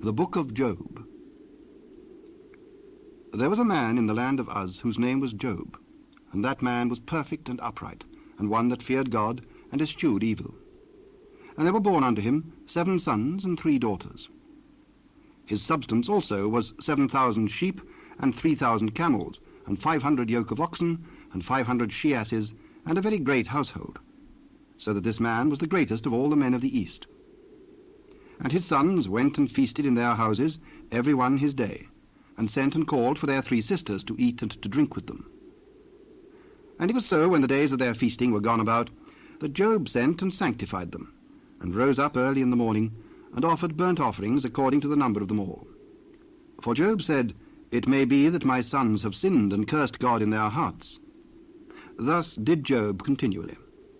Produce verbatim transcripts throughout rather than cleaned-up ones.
The Book of Job. There was a man in the land of Uz whose name was Job, and that man was perfect and upright, and one that feared God and eschewed evil. And there were born unto him seven sons and three daughters. His substance also was seven thousand sheep, and three thousand camels, and five hundred yoke of oxen, and five hundred she-asses, and a very great household, so that this man was the greatest of all the men of the east. And his sons went and feasted in their houses, every one his day, and sent and called for their three sisters to eat and to drink with them. And it was so, when the days of their feasting were gone about, that Job sent and sanctified them, and rose up early in the morning, and offered burnt offerings according to the number of them all. For Job said, It may be that my sons have sinned and cursed God in their hearts. Thus did Job continually.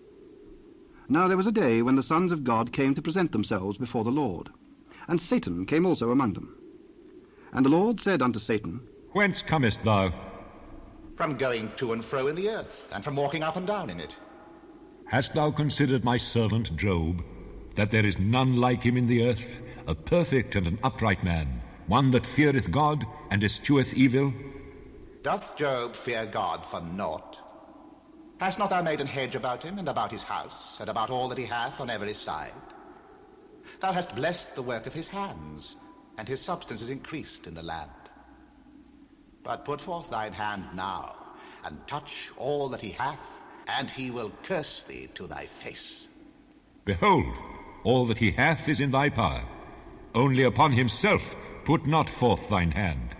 Now there was a day when the sons of God came to present themselves before the Lord, and Satan came also among them. And the Lord said unto Satan, Whence comest thou? From going to and fro in the earth, and from walking up and down in it. Hast thou considered my servant Job, that there is none like him in the earth, a perfect and an upright man, one that feareth God and escheweth evil? Doth Job fear God for naught? Hast not thou made an hedge about him, and about his house, and about all that he hath on every side? Thou hast blessed the work of his hands, and his substance is increased in the land. But put forth thine hand now, and touch all that he hath, and he will curse thee to thy face. Behold, all that he hath is in thy power. Only upon himself put not forth thine hand.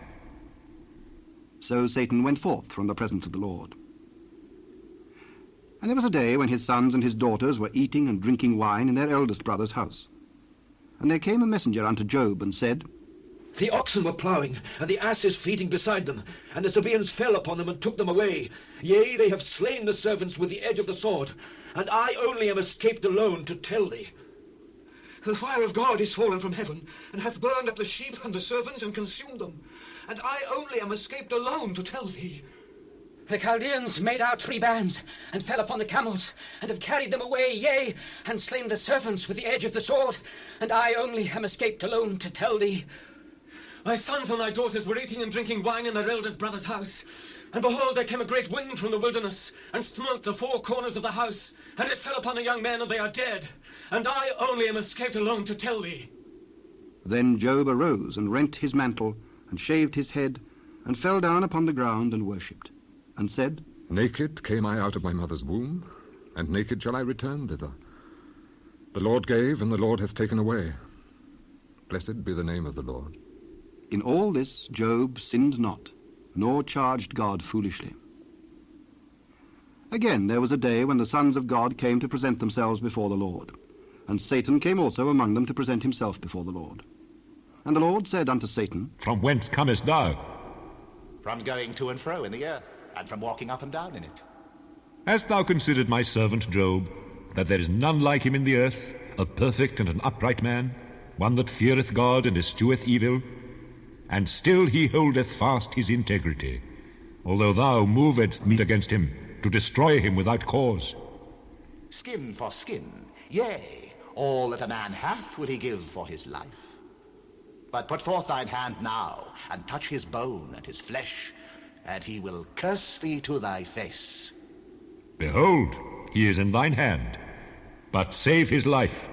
So Satan went forth from the presence of the Lord. And there was a day when his sons and his daughters were eating and drinking wine in their eldest brother's house. And there came a messenger unto Job, and said, The oxen were ploughing, and the asses feeding beside them, and the Sabaeans fell upon them and took them away. Yea, they have slain the servants with the edge of the sword, and I only am escaped alone to tell thee. The fire of God is fallen from heaven, and hath burned up the sheep and the servants, and consumed them. And I only am escaped alone to tell thee. The Chaldeans made out three bands, and fell upon the camels, and have carried them away, yea, and slain the servants with the edge of the sword, and I only am escaped alone to tell thee. Thy sons and thy daughters were eating and drinking wine in their eldest brother's house. And behold, there came a great wind from the wilderness, and smote the four corners of the house, and it fell upon the young men, and they are dead. And I only am escaped alone to tell thee. Then Job arose, and rent his mantle, and shaved his head, and fell down upon the ground, and worshipped, and said, Naked came I out of my mother's womb, and naked shall I return thither. The Lord gave, and the Lord hath taken away. Blessed be the name of the Lord. In all this Job sinned not, nor charged God foolishly. Again there was a day when the sons of God came to present themselves before the Lord, and Satan came also among them to present himself before the Lord. And the Lord said unto Satan, From whence comest thou? From going to and fro in the earth, and from walking up and down in it. Hast thou considered my servant Job, that there is none like him in the earth, a perfect and an upright man, one that feareth God and escheweth evil? And still he holdeth fast his integrity, although thou movedst me against him, to destroy him without cause. Skin for skin, yea, all that a man hath will he give for his life. But put forth thine hand now, and touch his bone and his flesh, and he will curse thee to thy face. Behold, he is in thine hand, but save his life.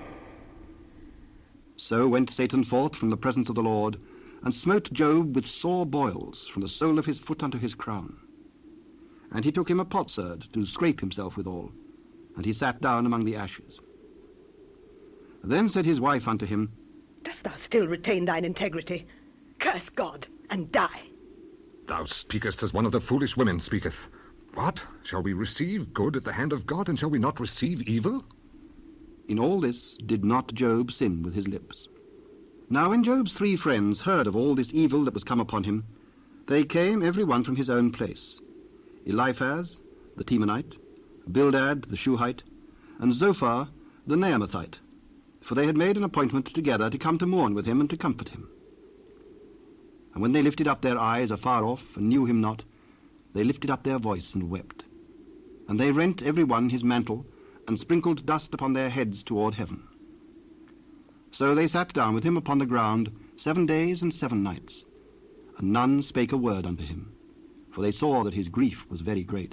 So went Satan forth from the presence of the Lord, and smote Job with sore boils from the sole of his foot unto his crown. And he took him a potsherd to scrape himself withal, and he sat down among the ashes. Then said his wife unto him, Dost thou still retain thine integrity? Curse God, and die. Thou speakest as one of the foolish women speaketh. What? Shall we receive good at the hand of God, and shall we not receive evil? In all this did not Job sin with his lips. Now when Job's three friends heard of all this evil that was come upon him, they came every one from his own place, Eliphaz the Temanite, Bildad the Shuhite, and Zophar the Naamathite, for they had made an appointment together to come to mourn with him and to comfort him. And when they lifted up their eyes afar off, and knew him not, they lifted up their voice and wept. And they rent every one his mantle, and sprinkled dust upon their heads toward heaven. So they sat down with him upon the ground, seven days and seven nights, and none spake a word unto him, for they saw that his grief was very great.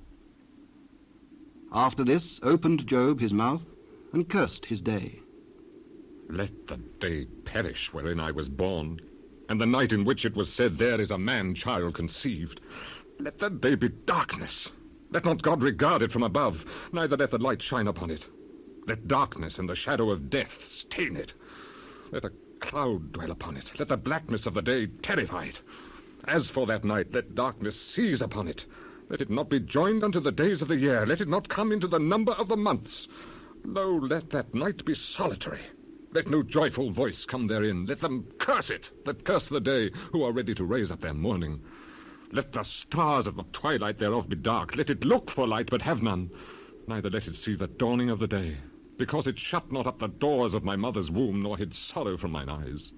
After this opened Job his mouth, and cursed his day. Let the day perish wherein I was born, and the night in which it was said, there is a man-child conceived. Let that day be darkness. Let not God regard it from above, neither let the light shine upon it. Let darkness and the shadow of death stain it. Let a cloud dwell upon it. Let the blackness of the day terrify it. As for that night, let darkness seize upon it. Let it not be joined unto the days of the year. Let it not come into the number of the months. Lo, let that night be solitary. Let no joyful voice come therein. Let them curse it that curse the day, who are ready to raise up their mourning. Let the stars of the twilight thereof be dark. Let it look for light, but have none. Neither let it see the dawning of the day, because it shut not up the doors of my mother's womb, nor hid sorrow from mine eyes.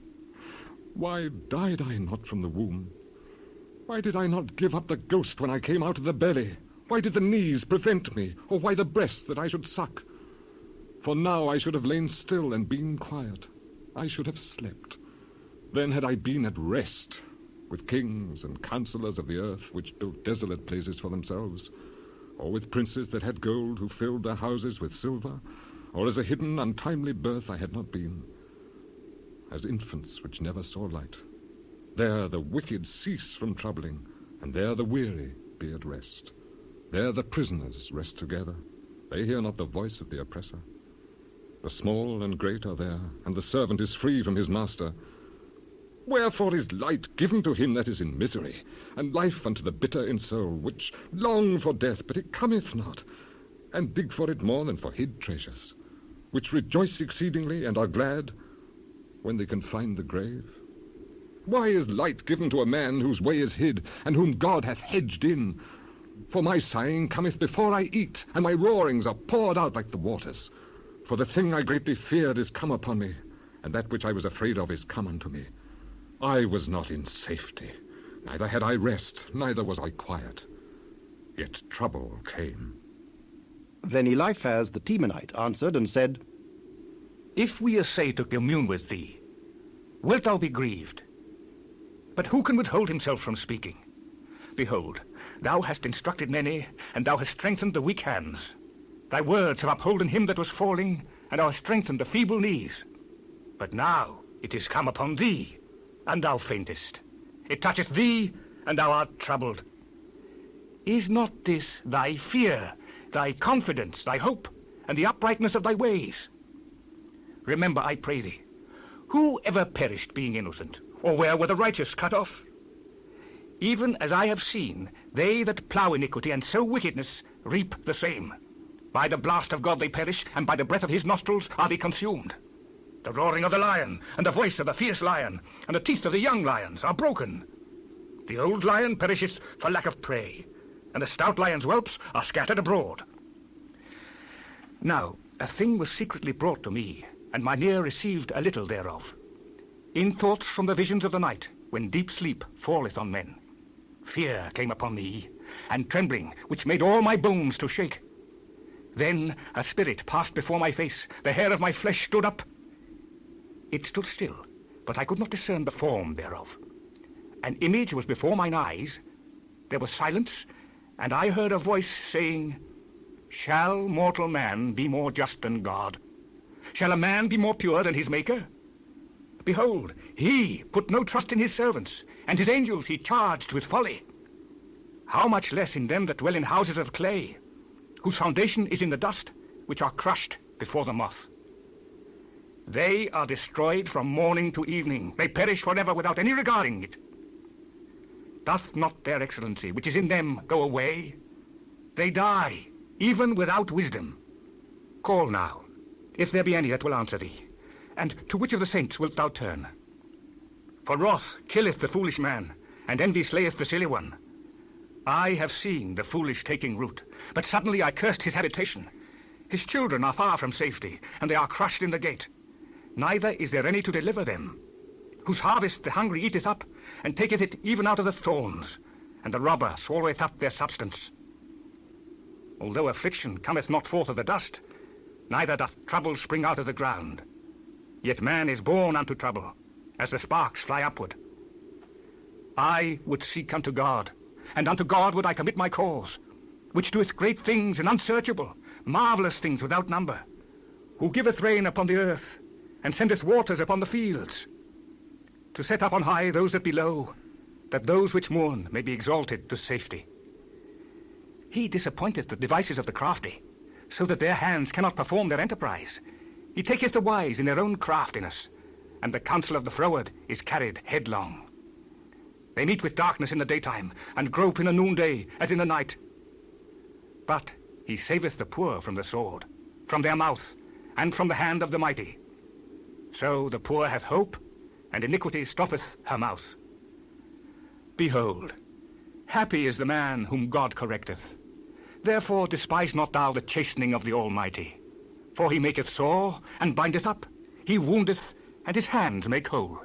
Why died I not from the womb? Why did I not give up the ghost when I came out of the belly? Why did the knees prevent me, or why the breast that I should suck? For now I should have lain still and been quiet. I should have slept. Then had I been at rest, with kings and counsellors of the earth, which built desolate places for themselves, or with princes that had gold, who filled their houses with silver, or as a hidden, untimely birth I had not been, as infants which never saw light. There the wicked cease from troubling, and there the weary be at rest. There the prisoners rest together. They hear not the voice of the oppressor. The small and great are there, and the servant is free from his master. Wherefore is light given to him that is in misery, and life unto the bitter in soul, which long for death, but it cometh not, and dig for it more than for hid treasures, which rejoice exceedingly and are glad when they can find the grave? Why is light given to a man whose way is hid, and whom God hath hedged in? For my sighing cometh before I eat, and my roarings are poured out like the waters. For the thing I greatly feared is come upon me, and that which I was afraid of is come unto me. I was not in safety, neither had I rest, neither was I quiet. Yet trouble came. Then Eliphaz the Temanite answered and said, If we essay to commune with thee, wilt thou be grieved? But who can withhold himself from speaking? Behold, thou hast instructed many, and thou hast strengthened the weak hands. Thy words have upholden him that was falling, and thou hast strengthened the feeble knees. But now it is come upon thee, and thou faintest. It toucheth thee, and thou art troubled. Is not this thy fear, thy confidence, thy hope, and the uprightness of thy ways? Remember, I pray thee, who ever perished being innocent, or where were the righteous cut off? Even as I have seen, they that plough iniquity and sow wickedness reap the same. By the blast of God they perish, and by the breath of his nostrils are they consumed. The roaring of the lion, and the voice of the fierce lion, and the teeth of the young lions are broken. The old lion perisheth for lack of prey, and the stout lion's whelps are scattered abroad. Now a thing was secretly brought to me, and mine ear received a little thereof. In thoughts from the visions of the night, when deep sleep falleth on men, fear came upon me, and trembling, which made all my bones to shake. Then a spirit passed before my face, the hair of my flesh stood up. It stood still, but I could not discern the form thereof. An image was before mine eyes, there was silence, and I heard a voice saying, Shall mortal man be more just than God? Shall a man be more pure than his Maker? Behold, he put no trust in his servants, and his angels he charged with folly. How much less in them that dwell in houses of clay, whose foundation is in the dust, which are crushed before the moth. They are destroyed from morning to evening. They perish forever without any regarding it. Doth not their excellency, which is in them, go away? They die, even without wisdom. Call now, if there be any that will answer thee. And to which of the saints wilt thou turn? For wrath killeth the foolish man, and envy slayeth the silly one. I have seen the foolish taking root, but suddenly I cursed his habitation. His children are far from safety, and they are crushed in the gate. Neither is there any to deliver them. Whose harvest the hungry eateth up, and taketh it even out of the thorns, and the robber swalloweth up their substance. Although affliction cometh not forth of the dust, neither doth trouble spring out of the ground. Yet man is born unto trouble, as the sparks fly upward. I would seek unto God, and unto God would I commit my cause, which doeth great things and unsearchable, marvellous things without number, who giveth rain upon the earth, and sendeth waters upon the fields, to set up on high those that be low, that those which mourn may be exalted to safety. He disappointeth the devices of the crafty, so that their hands cannot perform their enterprise. He taketh the wise in their own craftiness, and the counsel of the froward is carried headlong. They meet with darkness in the daytime, and grope in the noonday as in the night. But he saveth the poor from the sword, from their mouth, and from the hand of the mighty. So the poor hath hope, and iniquity stoppeth her mouth. Behold, happy is the man whom God correcteth. Therefore despise not thou the chastening of the Almighty. For he maketh sore, and bindeth up. He woundeth, and his hands make whole.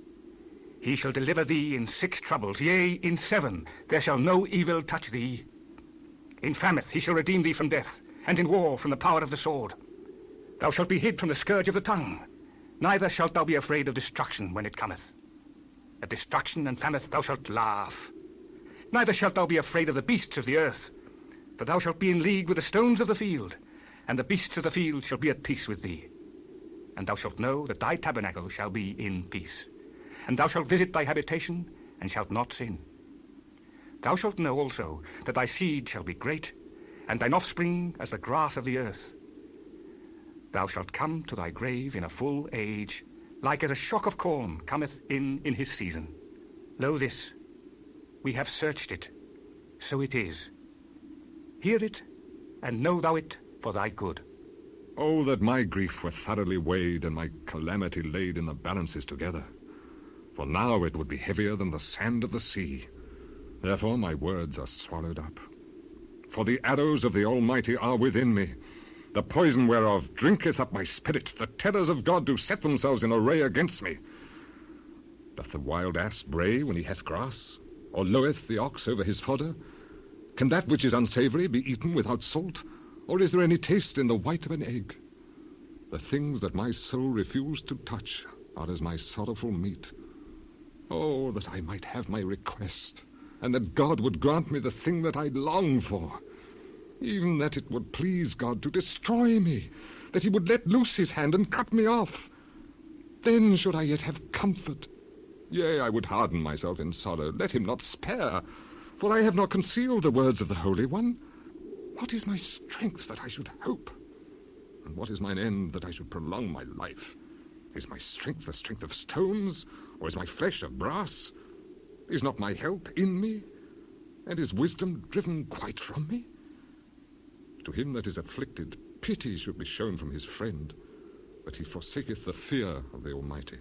He shall deliver thee in six troubles, yea, in seven there shall no evil touch thee. In famine he shall redeem thee from death, and in war from the power of the sword. Thou shalt be hid from the scourge of the tongue, neither shalt thou be afraid of destruction when it cometh. At destruction and famine thou shalt laugh. Neither shalt thou be afraid of the beasts of the earth, for thou shalt be in league with the stones of the field, and the beasts of the field shall be at peace with thee. And thou shalt know that thy tabernacle shall be in peace. And thou shalt visit thy habitation, and shalt not sin. Thou shalt know also that thy seed shall be great, and thine offspring as the grass of the earth. Thou shalt come to thy grave in a full age, like as a shock of corn cometh in in his season. Lo this, we have searched it, so it is. Hear it, and know thou it for thy good. Oh, that my grief were thoroughly weighed, and my calamity laid in the balances together. For now it would be heavier than the sand of the sea. Therefore my words are swallowed up. For the arrows of the Almighty are within me. The poison whereof drinketh up my spirit. The terrors of God do set themselves in array against me. Doth the wild ass bray when he hath grass? Or loweth the ox over his fodder? Can that which is unsavoury be eaten without salt? Or is there any taste in the white of an egg? The things that my soul refused to touch are as my sorrowful meat. Oh, that I might have my request, and that God would grant me the thing that I long for. Even that it would please God to destroy me, that he would let loose his hand and cut me off. Then should I yet have comfort. Yea, I would harden myself in sorrow. Let him not spare, for I have not concealed the words of the Holy One. What is my strength that I should hope? And what is mine end that I should prolong my life? Is my strength the strength of stones, or is my flesh of brass? Is not my help in me, and is wisdom driven quite from me? To him that is afflicted, pity should be shown from his friend, but he forsaketh the fear of the Almighty.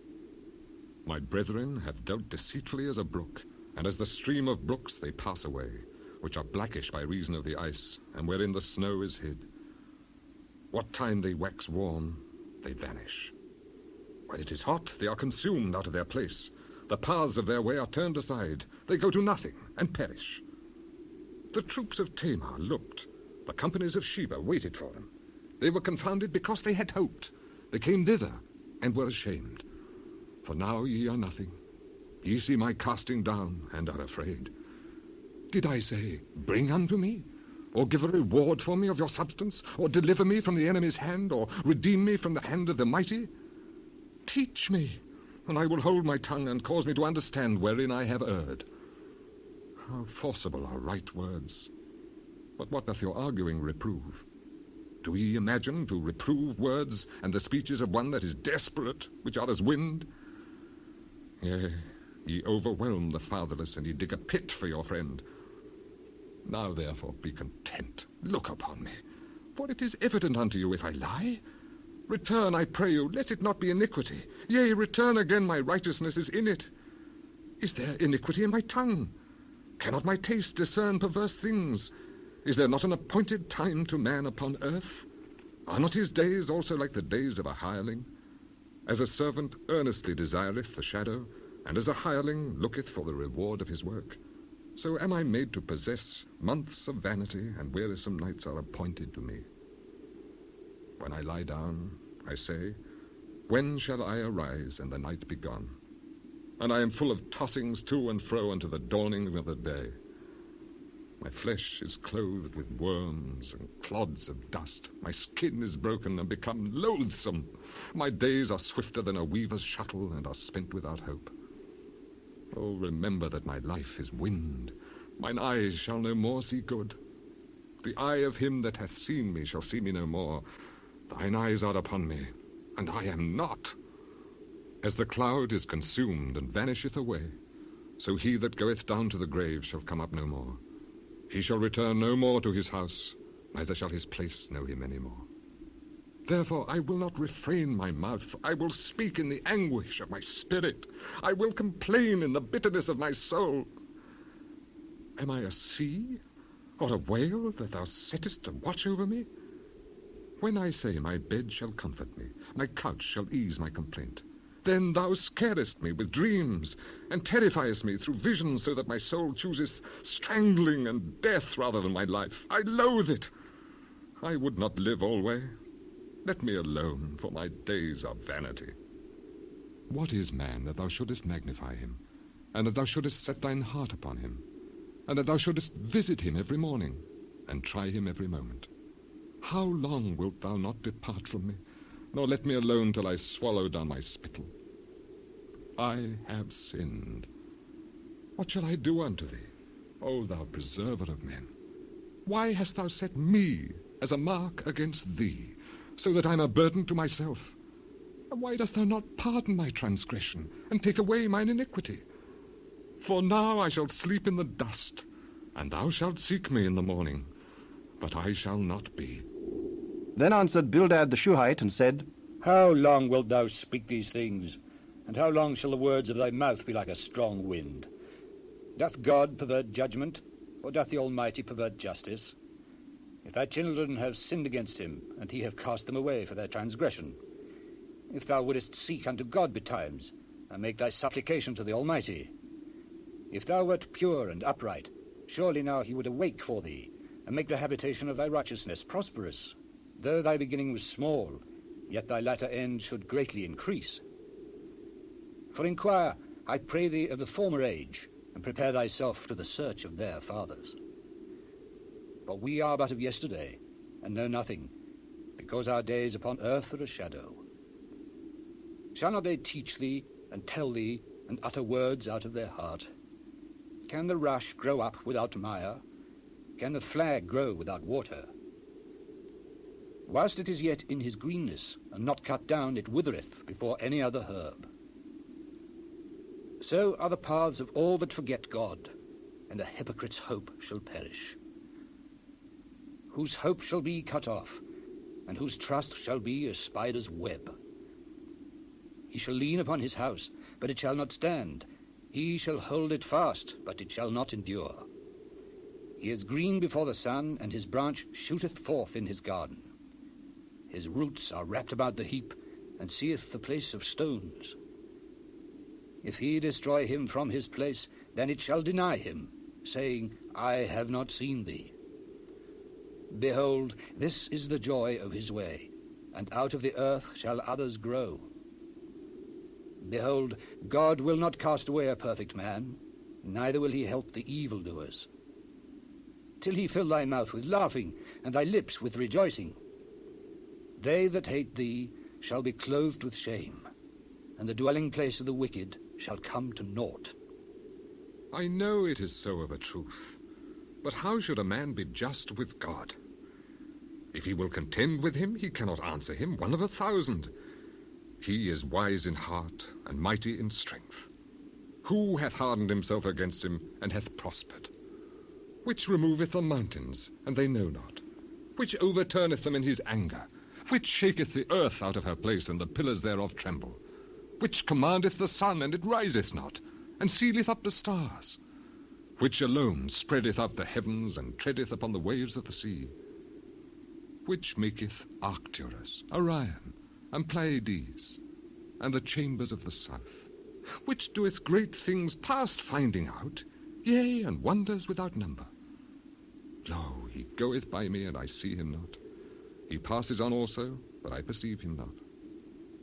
My brethren have dealt deceitfully as a brook, and as the stream of brooks they pass away, which are blackish by reason of the ice, and wherein the snow is hid. What time they wax warm, they vanish. When it is hot, they are consumed out of their place. The paths of their way are turned aside. They go to nothing and perish. The troops of Tamar looked. The companies of Sheba waited for them. They were confounded because they had hoped. They came thither and were ashamed. For now ye are nothing. Ye see my casting down and are afraid. Did I say, bring unto me? Or give a reward for me of your substance? Or deliver me from the enemy's hand? Or redeem me from the hand of the mighty? Teach me, and I will hold my tongue, and cause me to understand wherein I have erred. How forcible are right words! But what doth your arguing reprove? Do ye imagine to reprove words and the speeches of one that is desperate, which are as wind? Yea, ye overwhelm the fatherless, and ye dig a pit for your friend. Now therefore be content. Look upon me, for it is evident unto you if I lie. Return, I pray you, let it not be iniquity. Yea, return again, my righteousness is in it. Is there iniquity in my tongue? Cannot my taste discern perverse things? Is there not an appointed time to man upon earth? Are not his days also like the days of a hireling? As a servant earnestly desireth the shadow, and as a hireling looketh for the reward of his work, so am I made to possess months of vanity, and wearisome nights are appointed to me. When I lie down, I say, When shall I arise and the night be gone? And I am full of tossings to and fro unto the dawning of the day. My flesh is clothed with worms and clods of dust. My skin is broken and become loathsome. My days are swifter than a weaver's shuttle and are spent without hope. Oh, remember that my life is wind. Mine eyes shall no more see good. The eye of him that hath seen me shall see me no more. Thine eyes are upon me, and I am not. As the cloud is consumed and vanisheth away, so he that goeth down to the grave shall come up no more. He shall return no more to his house, neither shall his place know him any more. Therefore I will not refrain my mouth. I will speak in the anguish of my spirit. I will complain in the bitterness of my soul. Am I a sea or a whale that thou settest to watch over me? When I say my bed shall comfort me, my couch shall ease my complaint, then thou scarest me with dreams, and terrifiest me through visions, so that my soul chooses strangling and death rather than my life. I loathe it. I would not live alway. Let me alone, for my days are vanity. What is man that thou shouldest magnify him, and that thou shouldest set thine heart upon him, and that thou shouldest visit him every morning, and try him every moment? How long wilt thou not depart from me, nor let me alone till I swallow down my spittle? I have sinned. What shall I do unto thee, O thou preserver of men? Why hast thou set me as a mark against thee, so that I'm a burden to myself? And why dost thou not pardon my transgression, and take away mine iniquity? For now I shall sleep in the dust, and thou shalt seek me in the morning, but I shall not be. Then answered Bildad the Shuhite, and said, How long wilt thou speak these things? And how long shall the words of thy mouth be like a strong wind? Doth God pervert judgment, or doth the Almighty pervert justice? If thy children have sinned against him, and he have cast them away for their transgression, if thou wouldest seek unto God betimes, and make thy supplication to the Almighty, if thou wert pure and upright, surely now he would awake for thee, and make the habitation of thy righteousness prosperous. Though thy beginning was small, yet thy latter end should greatly increase. For inquire, I pray thee, of the former age, and prepare thyself to the search of their fathers. For we are but of yesterday, and know nothing, because our days upon earth are a shadow. Shall not they teach thee, and tell thee, and utter words out of their heart? Can the rush grow up without mire? Can the flag grow without water? Whilst it is yet in his greenness, and not cut down, it withereth before any other herb. So are the paths of all that forget God, and the hypocrite's hope shall perish. Whose hope shall be cut off, and whose trust shall be a spider's web. He shall lean upon his house, but it shall not stand. He shall hold it fast, but it shall not endure. He is green before the sun, and his branch shooteth forth in his garden. His roots are wrapped about the heap, and seeth the place of stones. If he destroy him from his place, then it shall deny him, saying, I have not seen thee. Behold, this is the joy of his way, and out of the earth shall others grow. Behold, God will not cast away a perfect man, neither will he help the evildoers. Till he fill thy mouth with laughing, and thy lips with rejoicing. They that hate thee shall be clothed with shame, and the dwelling place of the wicked shall come to naught. I know it is so of a truth, but how should a man be just with God? If he will contend with him, he cannot answer him one of a thousand. He is wise in heart and mighty in strength. Who hath hardened himself against him, and hath prospered? Which removeth the mountains, and they know not? Which overturneth them in his anger? Which shaketh the earth out of her place, and the pillars thereof tremble? Which commandeth the sun, and it riseth not, and sealeth up the stars? Which alone spreadeth out the heavens, and treadeth upon the waves of the sea? Which maketh Arcturus, Orion, and Pleiades, and the chambers of the south? Which doeth great things past finding out, yea, and wonders without number? Lo, he goeth by me, and I see him not. He passes on also, but I perceive him not.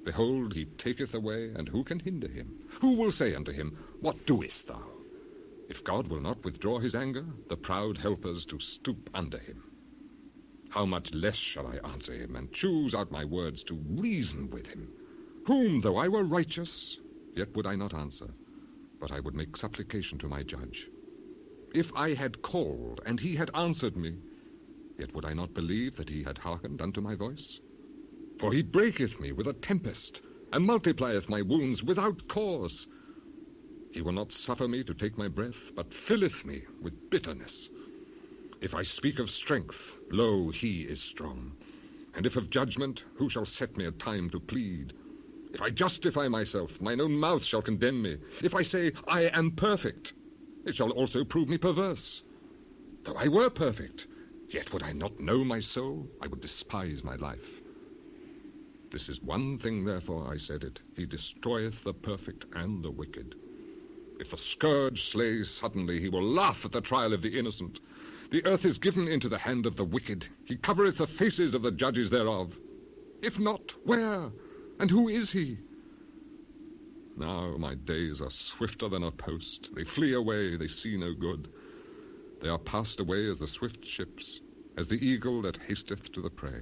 Behold, he taketh away, and who can hinder him? Who will say unto him, What doest thou? If God will not withdraw his anger, the proud helpers to stoop under him. How much less shall I answer him, and choose out my words to reason with him? Whom, though I were righteous, yet would I not answer, but I would make supplication to my judge. If I had called, and he had answered me, yet would I not believe that he had hearkened unto my voice? For he breaketh me with a tempest, and multiplieth my wounds without cause. He will not suffer me to take my breath, but filleth me with bitterness. If I speak of strength, lo, he is strong. And if of judgment, who shall set me a time to plead? If I justify myself, mine own mouth shall condemn me. If I say, I am perfect, it shall also prove me perverse. Though I were perfect, yet would I not know my soul, I would despise my life. This is one thing, therefore, I said it, he destroyeth the perfect and the wicked. If the scourge slays suddenly, he will laugh at the trial of the innocent. The earth is given into the hand of the wicked. He covereth the faces of the judges thereof. If not, where? And who is he? Now my days are swifter than a post. They flee away, they see no good. They are passed away as the swift ships, as the eagle that hasteth to the prey.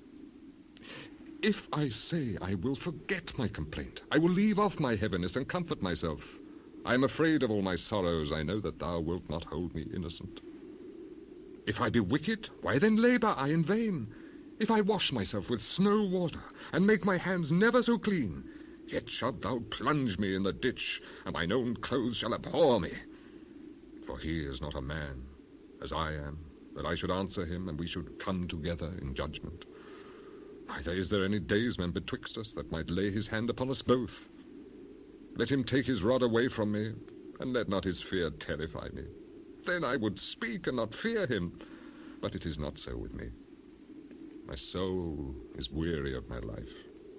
If I say I will forget my complaint, I will leave off my heaviness and comfort myself. I am afraid of all my sorrows. I know that thou wilt not hold me innocent. If I be wicked, why then labour I in vain? If I wash myself with snow water, and make my hands never so clean, yet shalt thou plunge me in the ditch, and mine own clothes shall abhor me. For he is not a man, as I am, that I should answer him, and we should come together in judgment. Neither is there any daysman betwixt us that might lay his hand upon us both. Let him take his rod away from me, and let not his fear terrify me. Then I would speak and not fear him, but it is not so with me. My soul is weary of my life.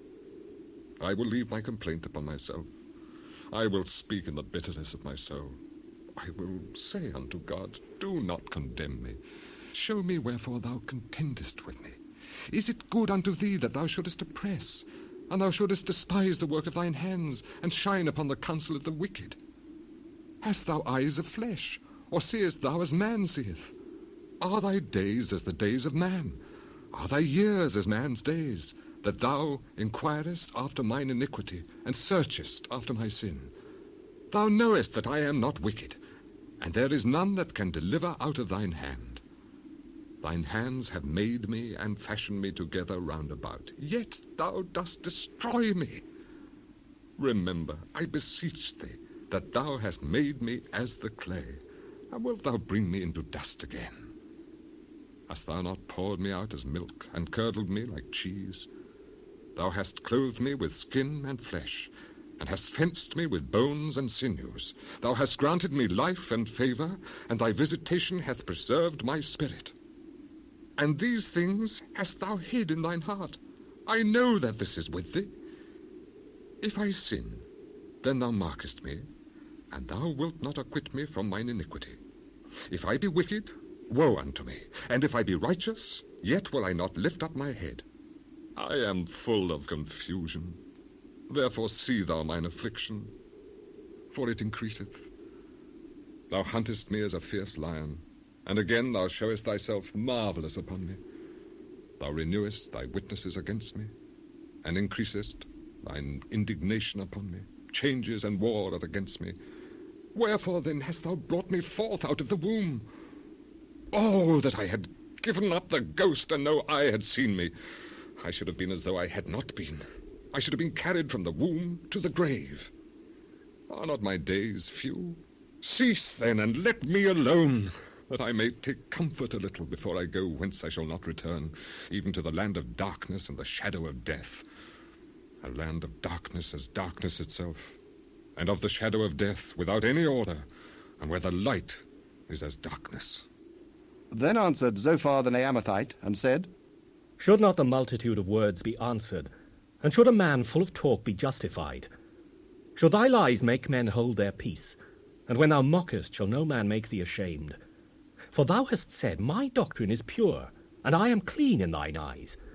I will leave my complaint upon myself. I will speak in the bitterness of my soul. I will say unto God, do not condemn me. Show me wherefore thou contendest with me. Is it good unto thee that thou shouldest oppress, and thou shouldest despise the work of thine hands, and shine upon the counsel of the wicked? Hast thou eyes of flesh, or seest thou as man seeth? Are thy days as the days of man? Are thy years as man's days, that thou inquirest after mine iniquity, and searchest after my sin? Thou knowest that I am not wicked, and there is none that can deliver out of thine hand. Thine hands have made me and fashioned me together round about, yet thou dost destroy me. Remember, I beseech thee, that thou hast made me as the clay, and wilt thou bring me into dust again? Hast thou not poured me out as milk, and curdled me like cheese? Thou hast clothed me with skin and flesh, and hast fenced me with bones and sinews. Thou hast granted me life and favour, and thy visitation hath preserved my spirit. And these things hast thou hid in thine heart. I know that this is with thee. If I sin, then thou markest me, and thou wilt not acquit me from mine iniquity. If I be wicked, woe unto me, and if I be righteous, yet will I not lift up my head. I am full of confusion. Therefore see thou mine affliction, for it increaseth. Thou huntest me as a fierce lion, and again thou showest thyself marvellous upon me. Thou renewest thy witnesses against me, and increasest thine indignation upon me. Changes and war are against me. Wherefore then hast thou brought me forth out of the womb? Oh, that I had given up the ghost, and no eye had seen me. I should have been as though I had not been. I should have been carried from the womb to the grave. Are not my days few? Cease then, and let me alone, that I may take comfort a little before I go whence I shall not return, even to the land of darkness and the shadow of death. A land of darkness as darkness itself, and of the shadow of death without any order, and where the light is as darkness. Then answered Zophar the Naamathite, and said, Should not the multitude of words be answered, and should a man full of talk be justified? Should thy lies make men hold their peace, and when thou mockest shall no man make thee ashamed? For thou hast said, My doctrine is pure, and I am clean in thine eyes.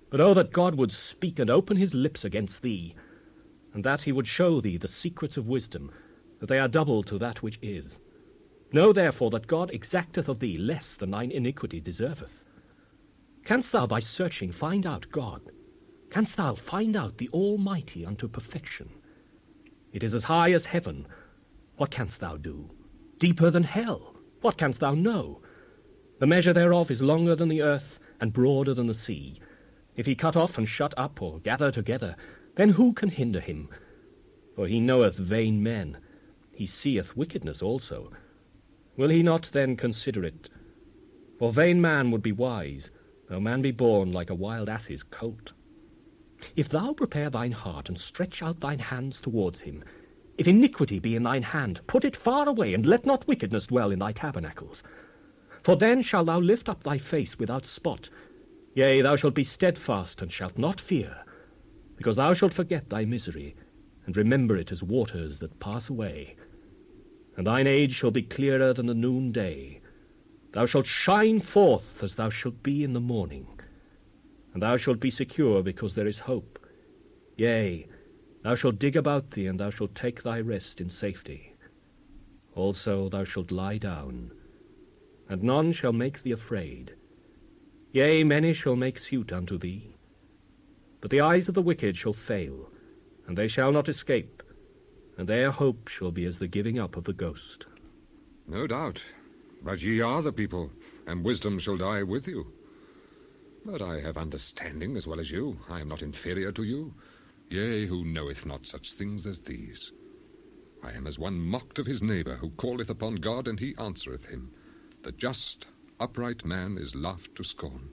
But oh, that God would speak and open his lips against thee, and that he would show thee the secrets of wisdom, that they are double to that which is. Know therefore that God exacteth of thee less than thine iniquity deserveth. Canst thou by searching find out God? Canst thou find out the Almighty unto perfection? It is as high as heaven. What canst thou do? Deeper than hell. What canst thou know? The measure thereof is longer than the earth, and broader than the sea. If he cut off and shut up, or gather together, then who can hinder him? For he knoweth vain men. He seeth wickedness also. Will he not then consider it? For vain man would be wise, though man be born like a wild ass's colt. If thou prepare thine heart, and stretch out thine hands towards him, if iniquity be in thine hand, put it far away, and let not wickedness dwell in thy tabernacles. For then shalt thou lift up thy face without spot. Yea, thou shalt be steadfast, and shalt not fear, because thou shalt forget thy misery, and remember it as waters that pass away. And thine age shall be clearer than the noonday. Thou shalt shine forth as thou shalt be in the morning. And thou shalt be secure, because there is hope. Yea, thou shalt dig about thee, and thou shalt take thy rest in safety. Also thou shalt lie down, and none shall make thee afraid. Yea, many shall make suit unto thee. But the eyes of the wicked shall fail, and they shall not escape, and their hope shall be as the giving up of the ghost. No doubt. But ye are the people, and wisdom shall die with you. But I have understanding as well as you. I am not inferior to you. Yea, who knoweth not such things as these? I am as one mocked of his neighbour, who calleth upon God, and he answereth him. The just, upright man is laughed to scorn.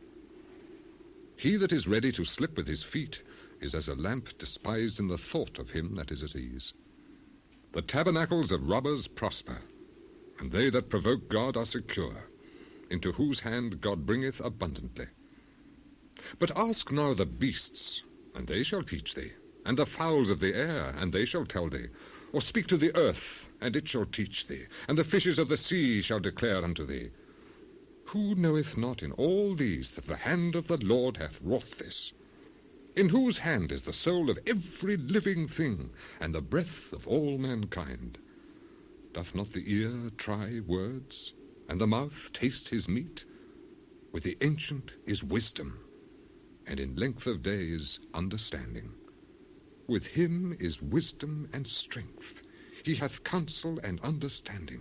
He that is ready to slip with his feet is as a lamp despised in the thought of him that is at ease. The tabernacles of robbers prosper, and they that provoke God are secure, into whose hand God bringeth abundantly. But ask now the beasts, and they shall teach thee, and the fowls of the air, and they shall tell thee. Or speak to the earth, and it shall teach thee, and the fishes of the sea shall declare unto thee. Who knoweth not in all these that the hand of the Lord hath wrought this? In whose hand is the soul of every living thing, and the breath of all mankind? Doth not the ear try words, and the mouth taste his meat? With the ancient is wisdom, and in length of days understanding. With him is wisdom and strength. He hath counsel and understanding.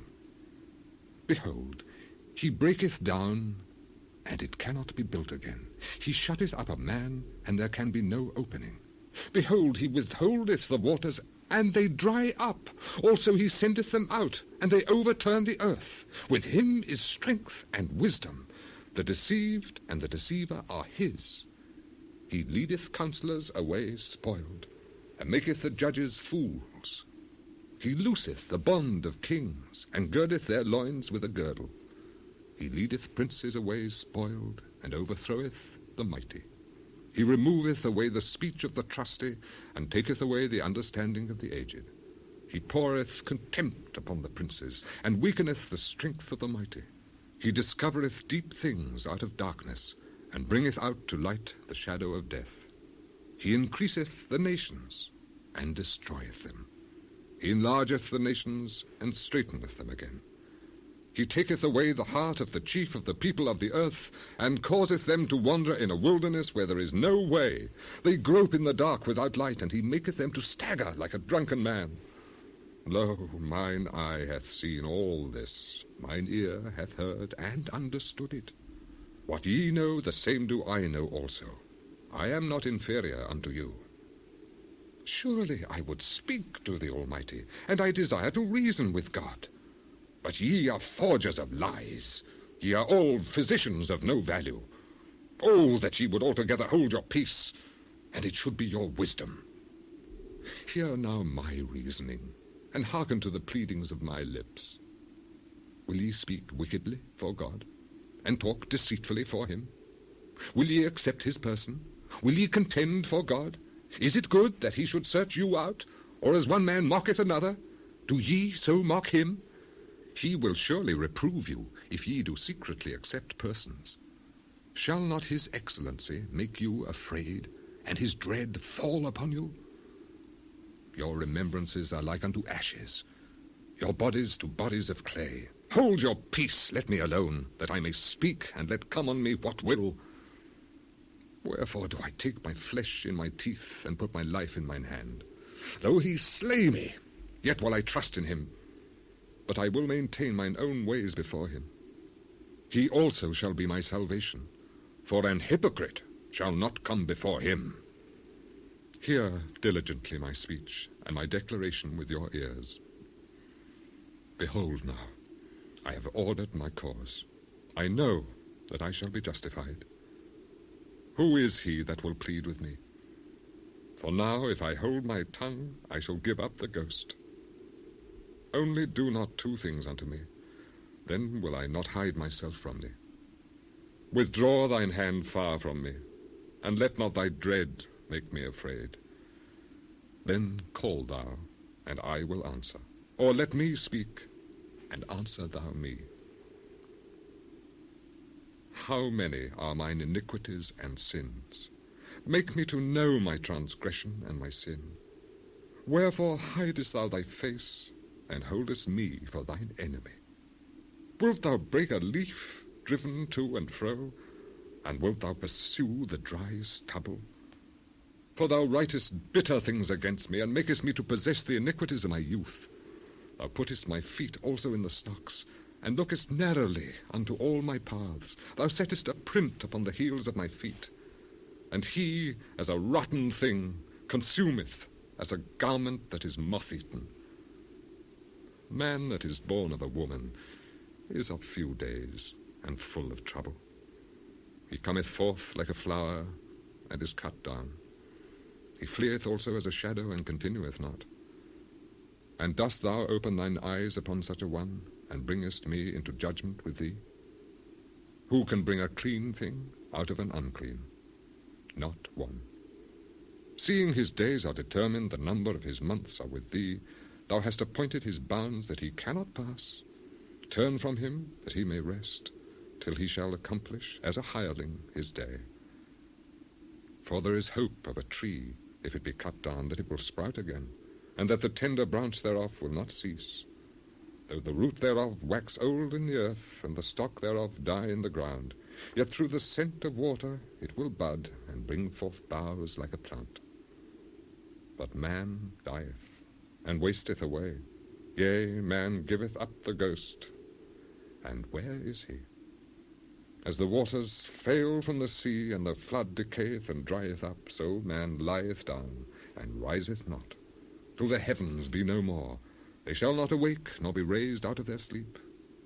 Behold, he breaketh down, and it cannot be built again. He shutteth up a man, and there can be no opening. Behold, he withholdeth the waters, and they dry up. Also he sendeth them out, and they overturn the earth. With him is strength and wisdom. The deceived and the deceiver are his. He leadeth counselors away spoiled, and maketh the judges fools. He looseth the bond of kings, and girdeth their loins with a girdle. He leadeth princes away spoiled, and overthroweth the mighty. He removeth away the speech of the trusty, and taketh away the understanding of the aged. He poureth contempt upon the princes, and weakeneth the strength of the mighty. He discovereth deep things out of darkness, and bringeth out to light the shadow of death. He increaseth the nations, and destroyeth them. He enlargeth the nations, and straighteneth them again. He taketh away the heart of the chief of the people of the earth, and causeth them to wander in a wilderness where there is no way. They grope in the dark without light, and he maketh them to stagger like a drunken man. Lo, mine eye hath seen all this, mine ear hath heard and understood it. What ye know, the same do I know also. I am not inferior unto you. Surely I would speak to the Almighty, and I desire to reason with God. But ye are forgers of lies. Ye are all physicians of no value. Oh, that ye would altogether hold your peace, and it should be your wisdom. Hear now my reasoning, and hearken to the pleadings of my lips. Will ye speak wickedly for God, and talk deceitfully for him? Will ye accept his person? Will ye contend for God? Is it good that he should search you out, or as one man mocketh another? Do ye so mock him? He will surely reprove you if ye do secretly accept persons. Shall not his excellency make you afraid, and his dread fall upon you? Your remembrances are like unto ashes, your bodies to bodies of clay. Hold your peace, let me alone, that I may speak, and let come on me what will. Wherefore do I take my flesh in my teeth, and put my life in mine hand? Though he slay me, yet will I trust in him. But I will maintain mine own ways before him. He also shall be my salvation, for an hypocrite shall not come before him. Hear diligently my speech, and my declaration with your ears. Behold now, I have ordered my cause. I know that I shall be justified. Who is he that will plead with me? For now, if I hold my tongue, I shall give up the ghost. Only do not two things unto me, then will I not hide myself from thee. Withdraw thine hand far from me, and let not thy dread make me afraid. Then call thou, and I will answer. Or let me speak, and answer thou me. How many are mine iniquities and sins? Make me to know my transgression and my sin. Wherefore hidest thou thy face, and holdest me for thine enemy? Wilt thou break a leaf, driven to and fro, and wilt thou pursue the dry stubble? For thou writest bitter things against me, and makest me to possess the iniquities of my youth. Thou puttest my feet also in the stocks, and lookest narrowly unto all my paths. Thou settest a print upon the heels of my feet. And he, as a rotten thing, consumeth, as a garment that is moth-eaten. Man that is born of a woman is of few days, and full of trouble. He cometh forth like a flower, and is cut down. He fleeth also as a shadow, and continueth not. And dost thou open thine eyes upon such a one, and bringest me into judgment with thee? Who can bring a clean thing out of an unclean? Not one. Seeing his days are determined, the number of his months are with thee, thou hast appointed his bounds that he cannot pass. Turn from him that he may rest, till he shall accomplish as a hireling his day. For there is hope of a tree, if it be cut down, that it will sprout again, and that the tender branch thereof will not cease. Though the root thereof wax old in the earth, and the stock thereof die in the ground, yet through the scent of water it will bud, and bring forth boughs like a plant. But man dieth, and wasteth away. Yea, man giveth up the ghost. And where is he? As the waters fail from the sea, and the flood decayeth and drieth up, so man lieth down, and riseth not, till the heavens be no more. They shall not awake, nor be raised out of their sleep.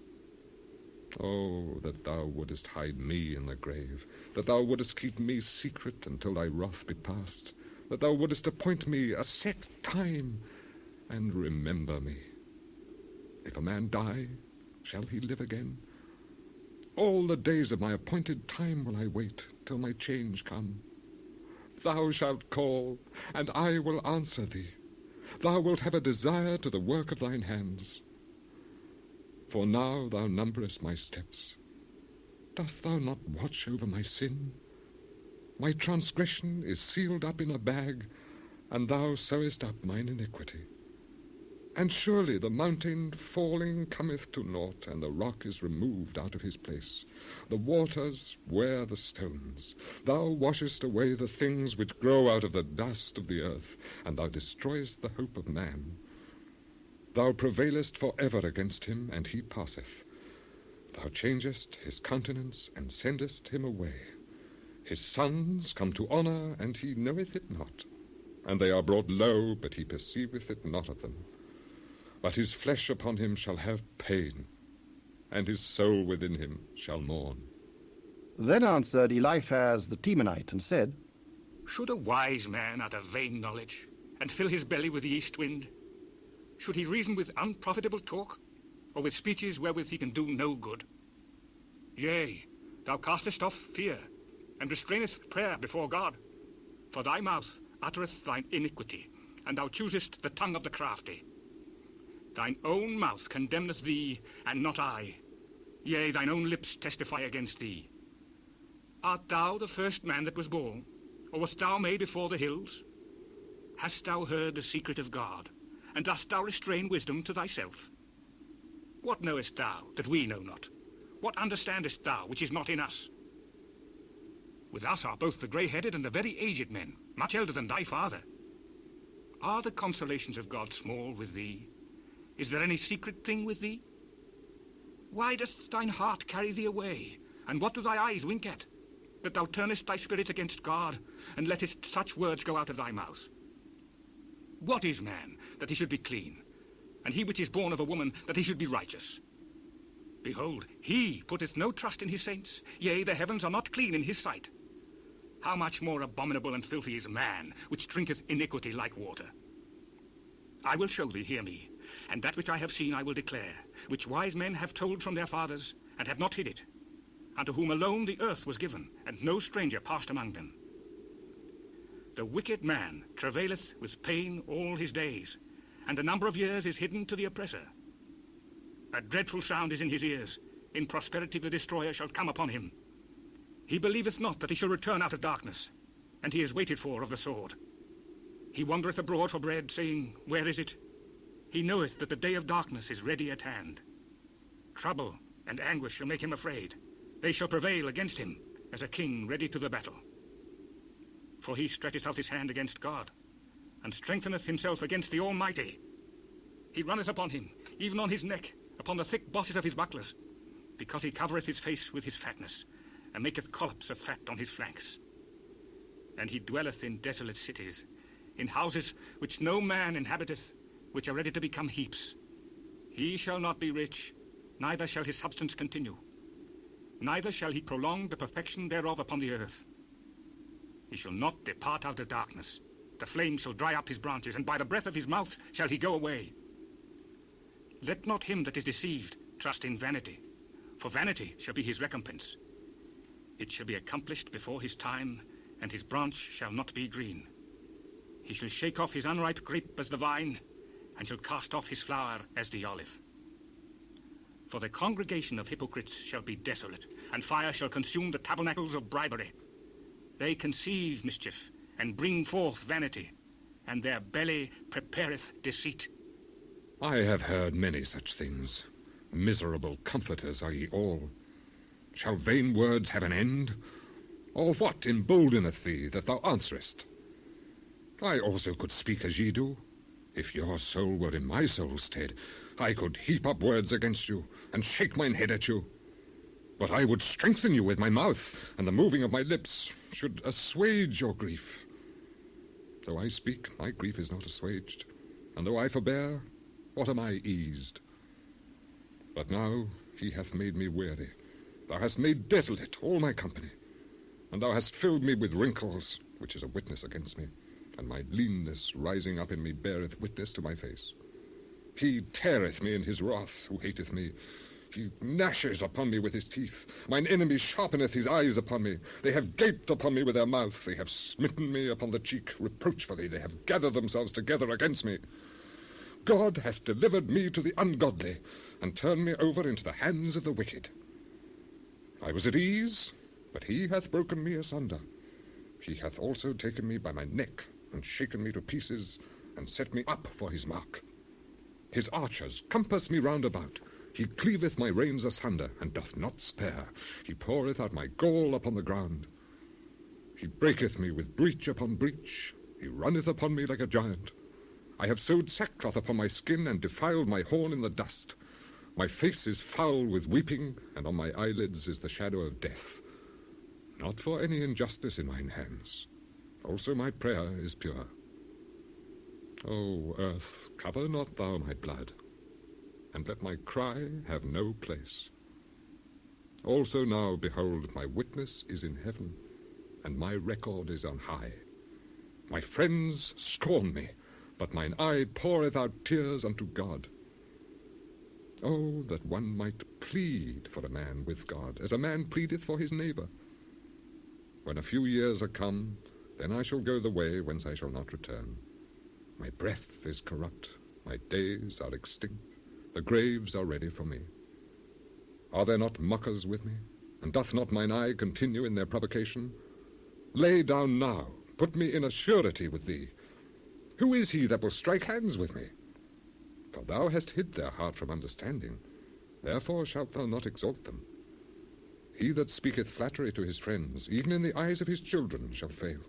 Oh, that thou wouldest hide me in the grave, that thou wouldest keep me secret until thy wrath be past, that thou wouldest appoint me a set time, and remember me. If a man die, shall he live again? All the days of my appointed time will I wait, till my change come. Thou shalt call, and I will answer thee. Thou wilt have a desire to the work of thine hands. For now thou numberest my steps. Dost thou not watch over my sin? My transgression is sealed up in a bag, and thou sewest up mine iniquity. And surely the mountain falling cometh to naught, and the rock is removed out of his place. The waters wear the stones. Thou washest away the things which grow out of the dust of the earth, and thou destroyest the hope of man. Thou prevailest for ever against him, and he passeth. Thou changest his countenance, and sendest him away. His sons come to honour, and he knoweth it not. And they are brought low, but he perceiveth it not of them. But his flesh upon him shall have pain, and his soul within him shall mourn. Then answered Eliphaz the Temanite, and said, Should a wise man utter vain knowledge, and fill his belly with the east wind? Should he reason with unprofitable talk, or with speeches wherewith he can do no good? Yea, thou castest off fear, and restrainest prayer before God. For thy mouth uttereth thine iniquity, and thou choosest the tongue of the crafty. Thine own mouth condemneth thee, and not I. Yea, thine own lips testify against thee. Art thou the first man that was born, or wast thou made before the hills? Hast thou heard the secret of God, and dost thou restrain wisdom to thyself? What knowest thou that we know not? What understandest thou which is not in us? With us are both the grey-headed and the very aged men, much elder than thy father. Are the consolations of God small with thee? Is there any secret thing with thee? Why doth thine heart carry thee away, and what do thy eyes wink at? That thou turnest thy spirit against God, and lettest such words go out of thy mouth? What is man, that he should be clean, and he which is born of a woman, that he should be righteous? Behold, he putteth no trust in his saints, yea, the heavens are not clean in his sight. How much more abominable and filthy is man, which drinketh iniquity like water? I will show thee, hear me, and that which I have seen I will declare, which wise men have told from their fathers, and have not hid it, unto whom alone the earth was given, and no stranger passed among them. The wicked man travaileth with pain all his days, and the number of years is hidden to the oppressor. A dreadful sound is in his ears. In prosperity the destroyer shall come upon him. He believeth not that he shall return out of darkness, and he is waited for of the sword. He wandereth abroad for bread, saying, Where is it? He knoweth that the day of darkness is ready at hand. Trouble and anguish shall make him afraid. They shall prevail against him, as a king ready to the battle. For he stretcheth out his hand against God, and strengtheneth himself against the Almighty. He runneth upon him, even on his neck, upon the thick bosses of his bucklers, because he covereth his face with his fatness, and maketh collops of fat on his flanks. And he dwelleth in desolate cities, in houses which no man inhabiteth, which are ready to become heaps. He shall not be rich, neither shall his substance continue, neither shall he prolong the perfection thereof upon the earth. He shall not depart out of darkness. The flame shall dry up his branches, and by the breath of his mouth shall he go away. Let not him that is deceived trust in vanity, for vanity shall be his recompense. It shall be accomplished before his time, and his branch shall not be green. He shall shake off his unripe grape as the vine, and shall cast off his flower as the olive. For the congregation of hypocrites shall be desolate, and fire shall consume the tabernacles of bribery. They conceive mischief, and bring forth vanity, and their belly prepareth deceit. I have heard many such things. Miserable comforters are ye all. Shall vain words have an end? Or what emboldeneth thee that thou answerest? I also could speak as ye do. If your soul were in my soul's stead, I could heap up words against you, and shake mine head at you. But I would strengthen you with my mouth, and the moving of my lips should assuage your grief. Though I speak, my grief is not assuaged, and though I forbear, what am I eased? But now he hath made me weary. Thou hast made desolate all my company, and thou hast filled me with wrinkles, which is a witness against me, and my leanness rising up in me beareth witness to my face. He teareth me in his wrath, who hateth me. He gnashes upon me with his teeth. Mine enemy sharpeneth his eyes upon me. They have gaped upon me with their mouth. They have smitten me upon the cheek reproachfully. They have gathered themselves together against me. God hath delivered me to the ungodly, and turned me over into the hands of the wicked. I was at ease, but he hath broken me asunder. He hath also taken me by my neck, and shaken me to pieces, and set me up for his mark. His archers compass me round about. He cleaveth my reins asunder, and doth not spare. He poureth out my gall upon the ground. He breaketh me with breach upon breach. He runneth upon me like a giant. I have sewed sackcloth upon my skin, and defiled my horn in the dust. My face is foul with weeping, and on my eyelids is the shadow of death. Not for any injustice in mine hands. Also my prayer is pure. O earth, cover not thou my blood, and let my cry have no place. Also now, behold, my witness is in heaven, and my record is on high. My friends scorn me, but mine eye poureth out tears unto God. Oh, that one might plead for a man with God, as a man pleadeth for his neighbour. When a few years are come, then I shall go the way whence I shall not return. My breath is corrupt, my days are extinct, the graves are ready for me. Are there not mockers with me? And doth not mine eye continue in their provocation? Lay down now, put me in a surety with thee. Who is he that will strike hands with me? For thou hast hid their heart from understanding, therefore shalt thou not exalt them. He that speaketh flattery to his friends, even in the eyes of his children, shall fail.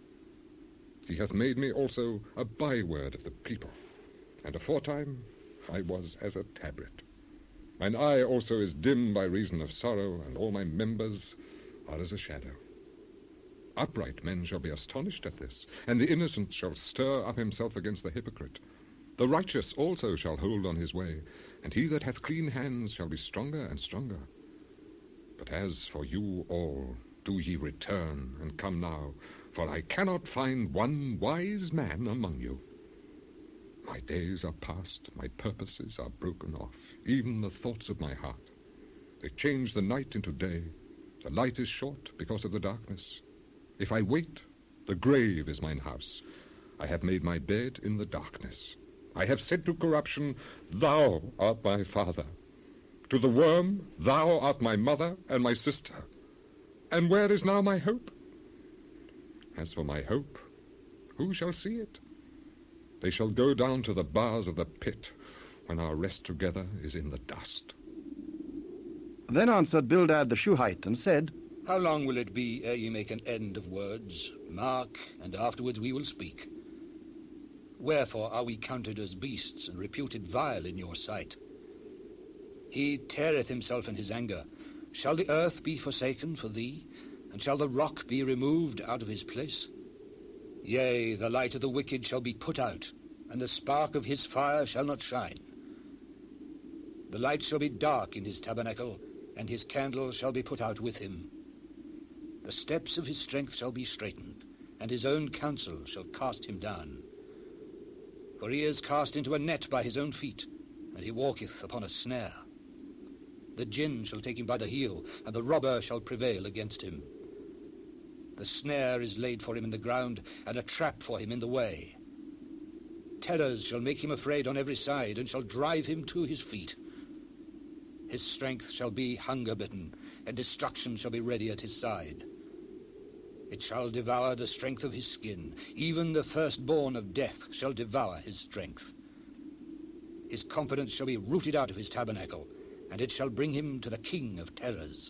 He hath made me also a byword of the people, and aforetime I was as a tabret. Mine eye also is dim by reason of sorrow, and all my members are as a shadow. Upright men shall be astonished at this, and the innocent shall stir up himself against the hypocrite. The righteous also shall hold on his way, and he that hath clean hands shall be stronger and stronger. But as for you all, do ye return, and come now, for I cannot find one wise man among you. My days are past, my purposes are broken off, even the thoughts of my heart. They change the night into day. The light is short because of the darkness. If I wait, the grave is mine house. I have made my bed in the darkness. I have said to corruption, thou art my father. To the worm, thou art my mother and my sister. And where is now my hope? As for my hope, who shall see it? They shall go down to the bars of the pit, when our rest together is in the dust. Then answered Bildad the Shuhite, and said, How long will it be ere ye make an end of words? Mark, and afterwards we will speak. Wherefore are we counted as beasts, and reputed vile in your sight? He teareth himself in his anger. Shall the earth be forsaken for thee? And shall the rock be removed out of his place? Yea, the light of the wicked shall be put out, and the spark of his fire shall not shine. The light shall be dark in his tabernacle, and his candle shall be put out with him. The steps of his strength shall be straitened, and his own counsel shall cast him down. For he is cast into a net by his own feet, and he walketh upon a snare. The gin shall take him by the heel, and the robber shall prevail against him. The snare is laid for him in the ground, and a trap for him in the way. Terrors shall make him afraid on every side, and shall drive him to his feet. His strength shall be hunger-bitten, and destruction shall be ready at his side. It shall devour the strength of his skin. Even the firstborn of death shall devour his strength. His confidence shall be rooted out of his tabernacle, and it shall bring him to the king of terrors.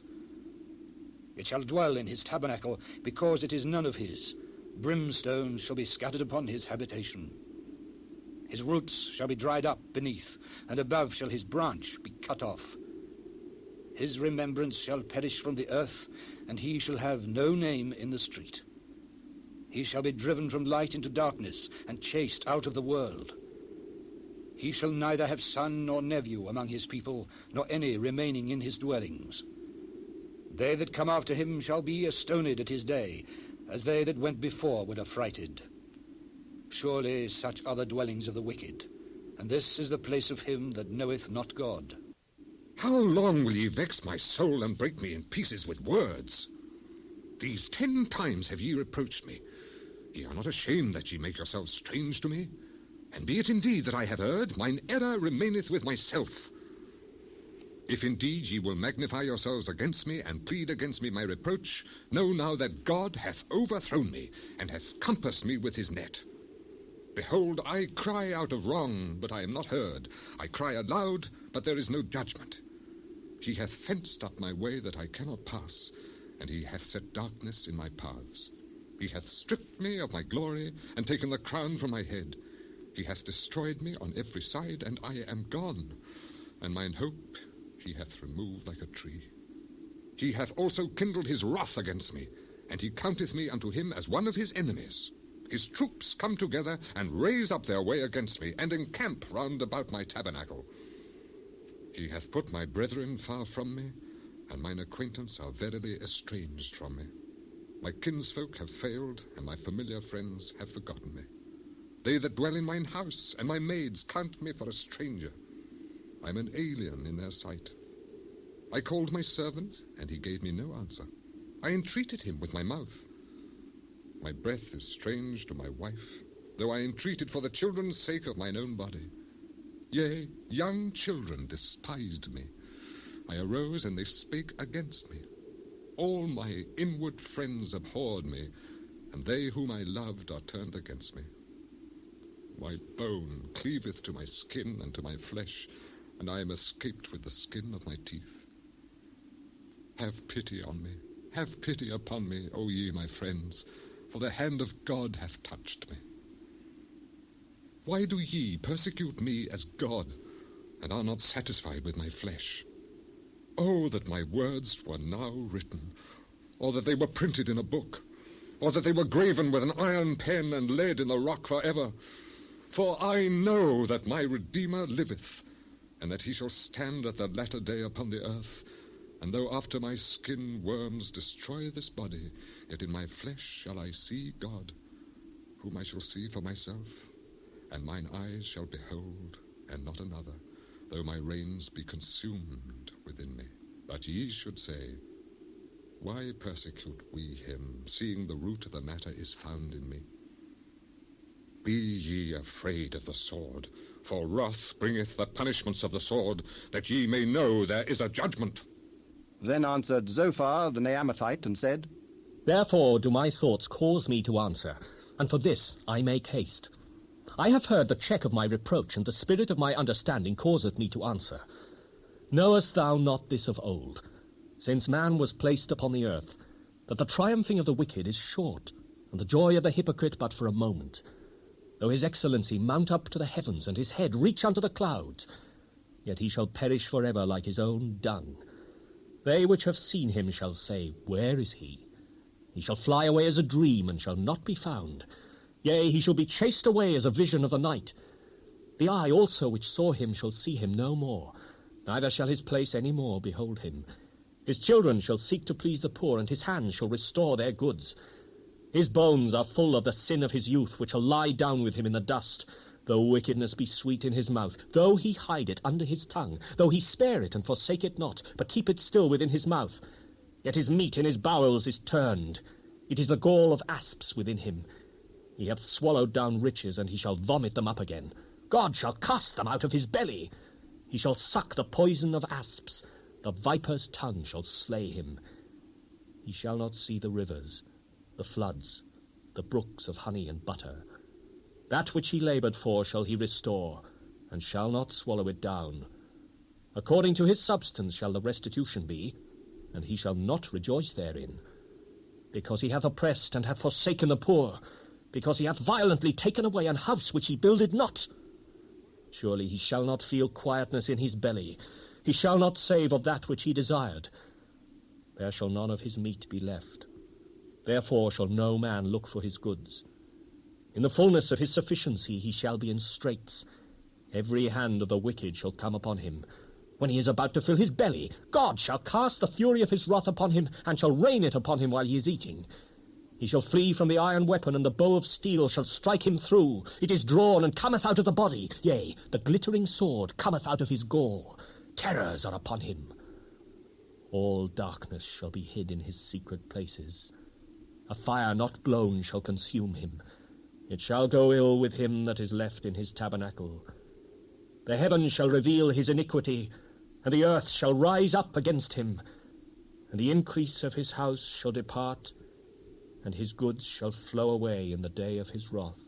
It shall dwell in his tabernacle, because it is none of his. Brimstone shall be scattered upon his habitation. His roots shall be dried up beneath, and above shall his branch be cut off. His remembrance shall perish from the earth, and he shall have no name in the street. He shall be driven from light into darkness, and chased out of the world. He shall neither have son nor nephew among his people, nor any remaining in his dwellings. They that come after him shall be astoned at his day, as they that went before were affrighted. Surely such are the dwellings of the wicked, and this is the place of him that knoweth not God. How long will ye vex my soul and break me in pieces with words? These ten times have ye reproached me. Ye are not ashamed that ye make yourselves strange to me? And be it indeed that I have erred, mine error remaineth with myself. If indeed ye will magnify yourselves against me, and plead against me my reproach, know now that God hath overthrown me, and hath compassed me with his net. Behold, I cry out of wrong, but I am not heard. I cry aloud, but there is no judgment. He hath fenced up my way that I cannot pass, and he hath set darkness in my paths. He hath stripped me of my glory, and taken the crown from my head. He hath destroyed me on every side, and I am gone, and mine hope he hath removed like a tree. He hath also kindled his wrath against me, and he counteth me unto him as one of his enemies. His troops come together, and raise up their way against me, and encamp round about my tabernacle. He hath put my brethren far from me, and mine acquaintance are verily estranged from me. My kinsfolk have failed, and my familiar friends have forgotten me. They that dwell in mine house, and my maids count me for a stranger. I am an alien in their sight. I called my servant, and he gave me no answer. I entreated him with my mouth. My breath is strange to my wife, though I entreated for the children's sake of mine own body. Yea, young children despised me. I arose, and they spake against me. All my inward friends abhorred me, and they whom I loved are turned against me. My bone cleaveth to my skin and to my flesh, and I am escaped with the skin of my teeth. Have pity on me, have pity upon me, O ye my friends, for the hand of God hath touched me. Why do ye persecute me as God, and are not satisfied with my flesh? Oh, that my words were now written, or that they were printed in a book, or that they were graven with an iron pen and laid in the rock forever. For I know that my Redeemer liveth, and that he shall stand at the latter day upon the earth. And though after my skin worms destroy this body, yet in my flesh shall I see God, whom I shall see for myself, and mine eyes shall behold, and not another, though my reins be consumed within me. But ye should say, why persecute we him, seeing the root of the matter is found in me? Be ye afraid of the sword, for wrath bringeth the punishments of the sword, that ye may know there is a judgment. Then answered Zophar the Naamathite, and said, Therefore do my thoughts cause me to answer, and for this I make haste. I have heard the check of my reproach, and the spirit of my understanding causeth me to answer. Knowest thou not this of old, since man was placed upon the earth, that the triumphing of the wicked is short, and the joy of the hypocrite but for a moment? Though his excellency mount up to the heavens, and his head reach unto the clouds, yet he shall perish forever like his own dung. They which have seen him shall say, Where is he? He shall fly away as a dream, and shall not be found. Yea, he shall be chased away as a vision of the night. The eye also which saw him shall see him no more, neither shall his place any more behold him. His children shall seek to please the poor, and his hands shall restore their goods. His bones are full of the sin of his youth, which shall lie down with him in the dust. Though wickedness be sweet in his mouth, though he hide it under his tongue, though he spare it and forsake it not, but keep it still within his mouth, yet his meat in his bowels is turned. It is the gall of asps within him. He hath swallowed down riches, and he shall vomit them up again. God shall cast them out of his belly. He shall suck the poison of asps. The viper's tongue shall slay him. He shall not see the rivers, the floods, the brooks of honey and butter. That which he laboured for shall he restore, and shall not swallow it down. According to his substance shall the restitution be, and he shall not rejoice therein. Because he hath oppressed and hath forsaken the poor, because he hath violently taken away an house which he builded not. Surely he shall not feel quietness in his belly. He shall not save of that which he desired. There shall none of his meat be left. Therefore shall no man look for his goods. In the fullness of his sufficiency he shall be in straits. Every hand of the wicked shall come upon him. When he is about to fill his belly, God shall cast the fury of his wrath upon him, and shall rain it upon him while he is eating. He shall flee from the iron weapon, and the bow of steel shall strike him through. It is drawn, and cometh out of the body. Yea, the glittering sword cometh out of his gall. Terrors are upon him. All darkness shall be hid in his secret places. A fire not blown shall consume him. It shall go ill with him that is left in his tabernacle. The heavens shall reveal his iniquity, and the earth shall rise up against him. And the increase of his house shall depart, and his goods shall flow away in the day of his wrath.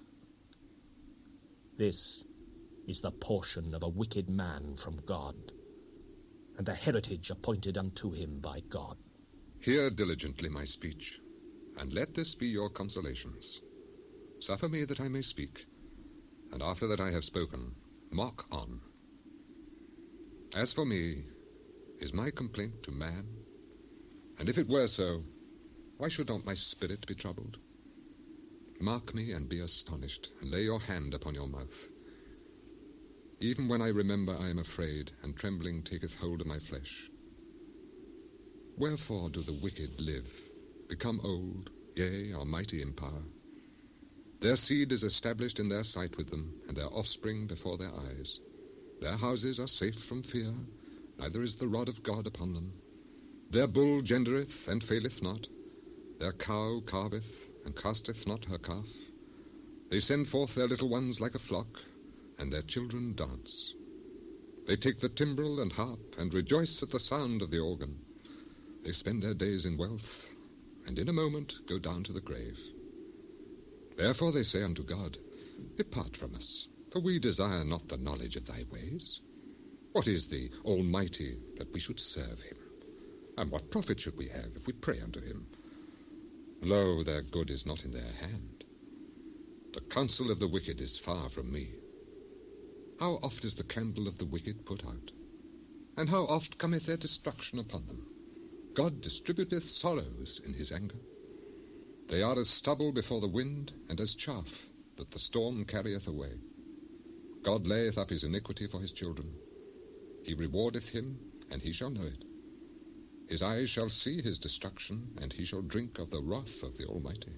This is the portion of a wicked man from God, and the heritage appointed unto him by God. Hear diligently my speech, and let this be your consolations. Suffer me that I may speak, and after that I have spoken, mock on. As for me, is my complaint to man? And if it were so, why should not my spirit be troubled? Mark me and be astonished, and lay your hand upon your mouth. Even when I remember I am afraid, and trembling taketh hold of my flesh. Wherefore do the wicked live, become old, yea, are mighty in power? Their seed is established in their sight with them, and their offspring before their eyes. Their houses are safe from fear, neither is the rod of God upon them. Their bull gendereth and faileth not. Their cow calveth and casteth not her calf. They send forth their little ones like a flock, and their children dance. They take the timbrel and harp, and rejoice at the sound of the organ. They spend their days in wealth, and in a moment go down to the grave. Therefore they say unto God, Depart from us, for we desire not the knowledge of thy ways. What is the Almighty that we should serve him? And what profit should we have if we pray unto him? Lo, their good is not in their hand. The counsel of the wicked is far from me. How oft is the candle of the wicked put out? And how oft cometh their destruction upon them? God distributeth sorrows in his anger. They are as stubble before the wind, and as chaff that the storm carrieth away. God layeth up his iniquity for his children. He rewardeth him, and he shall know it. His eyes shall see his destruction, and he shall drink of the wrath of the Almighty.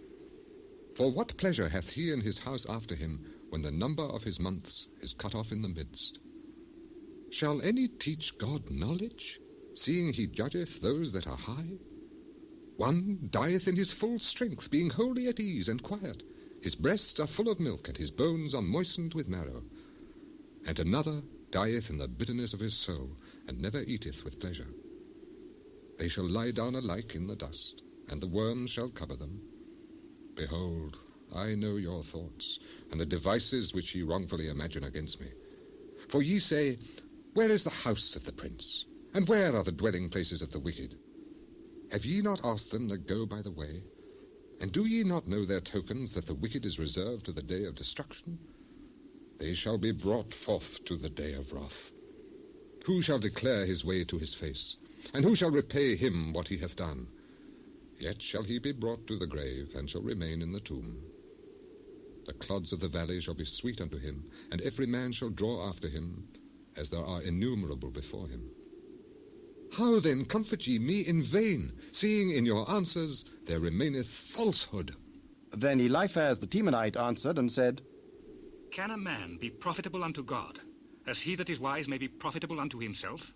For what pleasure hath he in his house after him, when the number of his months is cut off in the midst? Shall any teach God knowledge, seeing he judgeth those that are high? One dieth in his full strength, being wholly at ease and quiet. His breasts are full of milk, and his bones are moistened with marrow. And another dieth in the bitterness of his soul, and never eateth with pleasure. They shall lie down alike in the dust, and the worms shall cover them. Behold, I know your thoughts, and the devices which ye wrongfully imagine against me. For ye say, Where is the house of the prince? And where are the dwelling places of the wicked? Have ye not asked them that go by the way? And do ye not know their tokens, that the wicked is reserved to the day of destruction? They shall be brought forth to the day of wrath. Who shall declare his way to his face? And who shall repay him what he hath done? Yet shall he be brought to the grave, and shall remain in the tomb. The clods of the valley shall be sweet unto him, and every man shall draw after him, as there are innumerable before him. How then comfort ye me in vain, seeing in your answers there remaineth falsehood? Then Eliphaz the Temanite answered and said, Can a man be profitable unto God, as he that is wise may be profitable unto himself?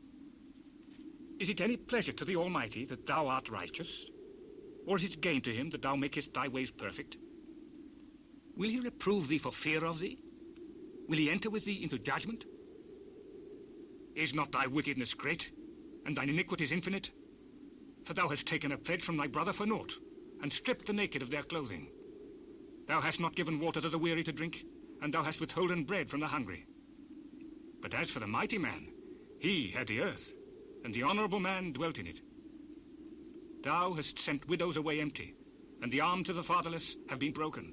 Is it any pleasure to the Almighty that thou art righteous? Or is it gain to him that thou makest thy ways perfect? Will he reprove thee for fear of thee? Will he enter with thee into judgment? Is not thy wickedness great, and thine iniquities infinite? For thou hast taken a pledge from thy brother for naught, and stripped the naked of their clothing. Thou hast not given water to the weary to drink, and thou hast withholden bread from the hungry. But as for the mighty man, he had the earth, and the honourable man dwelt in it. Thou hast sent widows away empty, and the arms of the fatherless have been broken.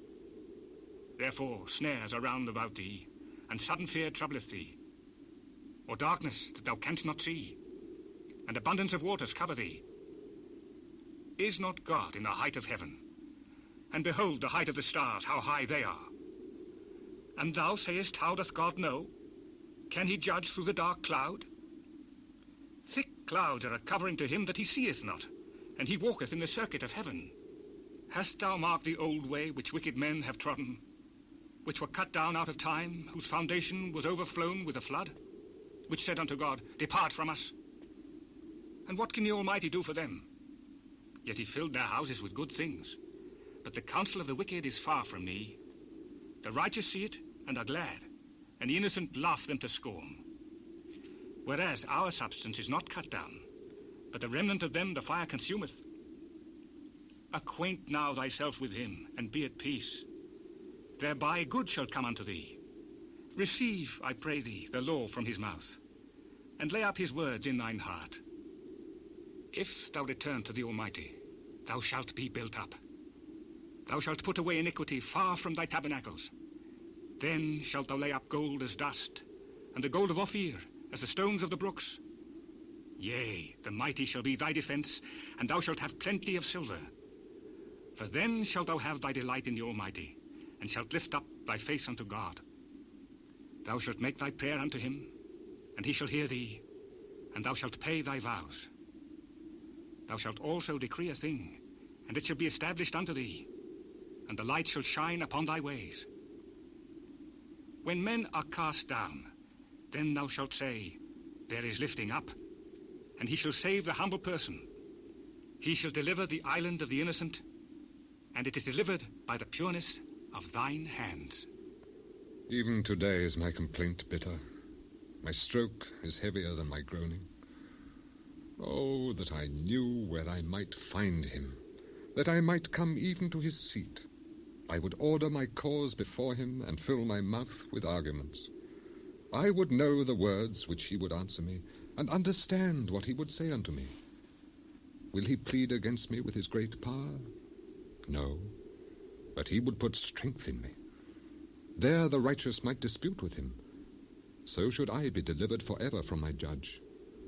Therefore snares are round about thee, and sudden fear troubleth thee. Or darkness that thou canst not see, and abundance of waters cover thee. Is not God in the height of heaven? And behold the height of the stars, how high they are. And thou sayest, How doth God know? Can he judge through the dark cloud? Thick clouds are a covering to him that he seeth not, and he walketh in the circuit of heaven. Hast thou marked the old way which wicked men have trodden, which were cut down out of time, whose foundation was overflown with a flood, which said unto God, Depart from us? And what can the Almighty do for them? Yet he filled their houses with good things. But the counsel of the wicked is far from me. The righteous see it, and are glad, and the innocent laugh them to scorn. Whereas our substance is not cut down, but the remnant of them the fire consumeth. Acquaint now thyself with him, and be at peace. Thereby good shall come unto thee. Receive, I pray thee, the law from his mouth, and lay up his words in thine heart. If thou return to the Almighty, thou shalt be built up. Thou shalt put away iniquity far from thy tabernacles. Then shalt thou lay up gold as dust, and the gold of Ophir as the stones of the brooks. Yea, the mighty shall be thy defence, and thou shalt have plenty of silver. For then shalt thou have thy delight in the Almighty, and shalt lift up thy face unto God. Thou shalt make thy prayer unto him, and he shall hear thee, and thou shalt pay thy vows. Thou shalt also decree a thing, and it shall be established unto thee, and the light shall shine upon thy ways. When men are cast down, then thou shalt say, There is lifting up, and he shall save the humble person. He shall deliver the island of the innocent, and it is delivered by the pureness of thine hands. Even today is my complaint bitter. My stroke is heavier than my groaning. Oh, that I knew where I might find him, that I might come even to his seat. I would order my cause before him and fill my mouth with arguments. I would know the words which he would answer me, and understand what he would say unto me. Will he plead against me with his great power? No, but he would put strength in me. There the righteous might dispute with him. So should I be delivered forever from my judge.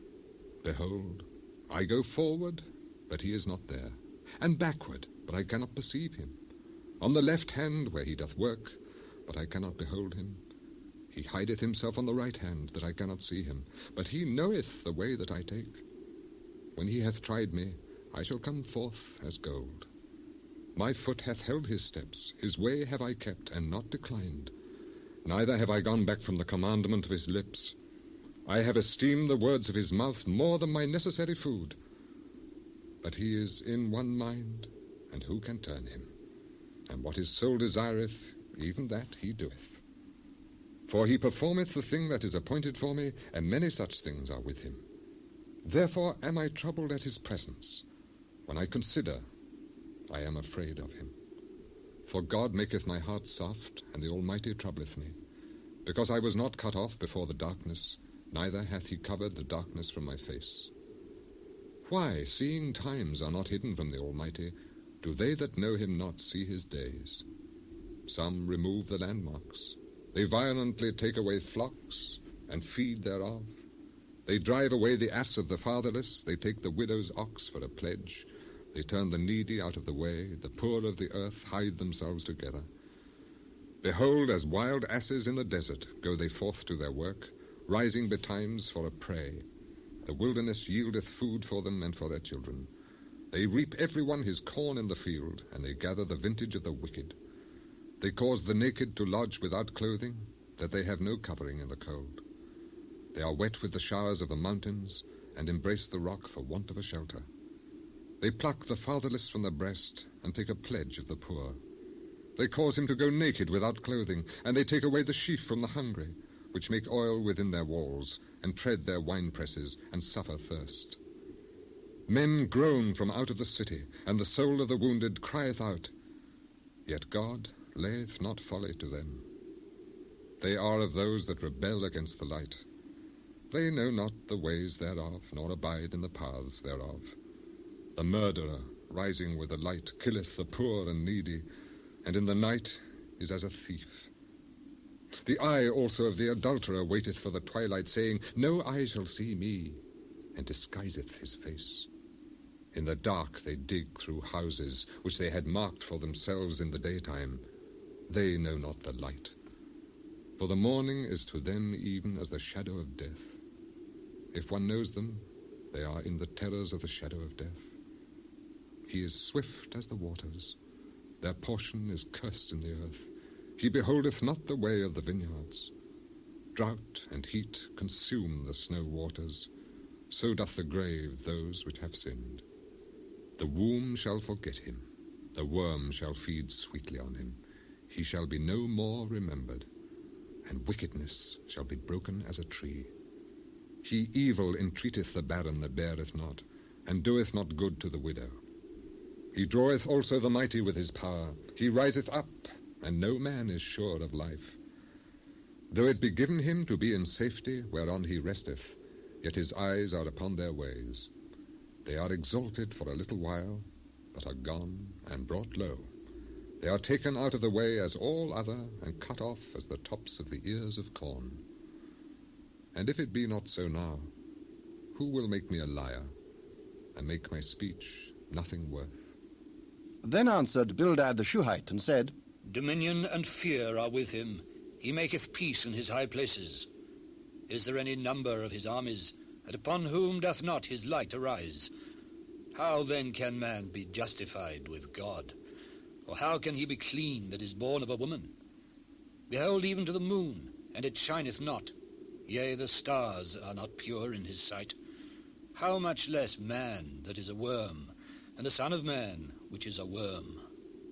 Behold, I go forward, but he is not there, and backward, but I cannot perceive him. On the left hand where he doth work, but I cannot behold him. He hideth himself on the right hand, that I cannot see him. But he knoweth the way that I take. When he hath tried me, I shall come forth as gold. My foot hath held his steps, his way have I kept, and not declined. Neither have I gone back from the commandment of his lips. I have esteemed the words of his mouth more than my necessary food. But he is in one mind, and who can turn him? And what his soul desireth, even that he doeth. For he performeth the thing that is appointed for me, and many such things are with him. Therefore am I troubled at his presence. When I consider, I am afraid of him. For God maketh my heart soft, and the Almighty troubleth me. Because I was not cut off before the darkness, neither hath he covered the darkness from my face. Why, seeing times are not hidden from the Almighty, do they that know him not see his days? Some remove the landmarks. They violently take away flocks, and feed thereof. They drive away the ass of the fatherless. They take the widow's ox for a pledge. They turn the needy out of the way. The poor of the earth hide themselves together. Behold, as wild asses in the desert go they forth to their work, rising betimes for a prey. The wilderness yieldeth food for them and for their children. They reap every one his corn in the field, and they gather the vintage of the wicked. They cause the naked to lodge without clothing, that they have no covering in the cold. They are wet with the showers of the mountains, and embrace the rock for want of a shelter. They pluck the fatherless from the breast, and take a pledge of the poor. They cause him to go naked without clothing, and they take away the sheaf from the hungry, which make oil within their walls, and tread their winepresses, and suffer thirst. Men groan from out of the city, and the soul of the wounded crieth out. Yet God layeth not folly to them. They are of those that rebel against the light. They know not the ways thereof, nor abide in the paths thereof. The murderer, rising with the light, killeth the poor and needy, and in the night is as a thief. The eye also of the adulterer waiteth for the twilight, saying, No eye shall see me, and disguiseth his face. In the dark they dig through houses, which they had marked for themselves in the daytime. They know not the light. For the morning is to them even as the shadow of death. If one knows them, they are in the terrors of the shadow of death. He is swift as the waters. Their portion is cursed in the earth. He beholdeth not the way of the vineyards. Drought and heat consume the snow waters. So doth the grave those which have sinned. The womb shall forget him. The worm shall feed sweetly on him. He shall be no more remembered, and wickedness shall be broken as a tree. He evil entreateth the barren that beareth not, and doeth not good to the widow. He draweth also the mighty with his power. He riseth up, and no man is sure of life. Though it be given him to be in safety whereon he resteth, yet his eyes are upon their ways. They are exalted for a little while, but are gone and brought low. They are taken out of the way as all other, and cut off as the tops of the ears of corn. And if it be not so now, who will make me a liar, and make my speech nothing worth? Then answered Bildad the Shuhite, and said, Dominion and fear are with him. He maketh peace in his high places. Is there any number of his armies, and upon whom doth not his light arise? How then can man be justified with God? Or how can he be clean that is born of a woman? Behold, even to the moon, and it shineth not. Yea, the stars are not pure in his sight. How much less man that is a worm, and the Son of Man, which is a worm?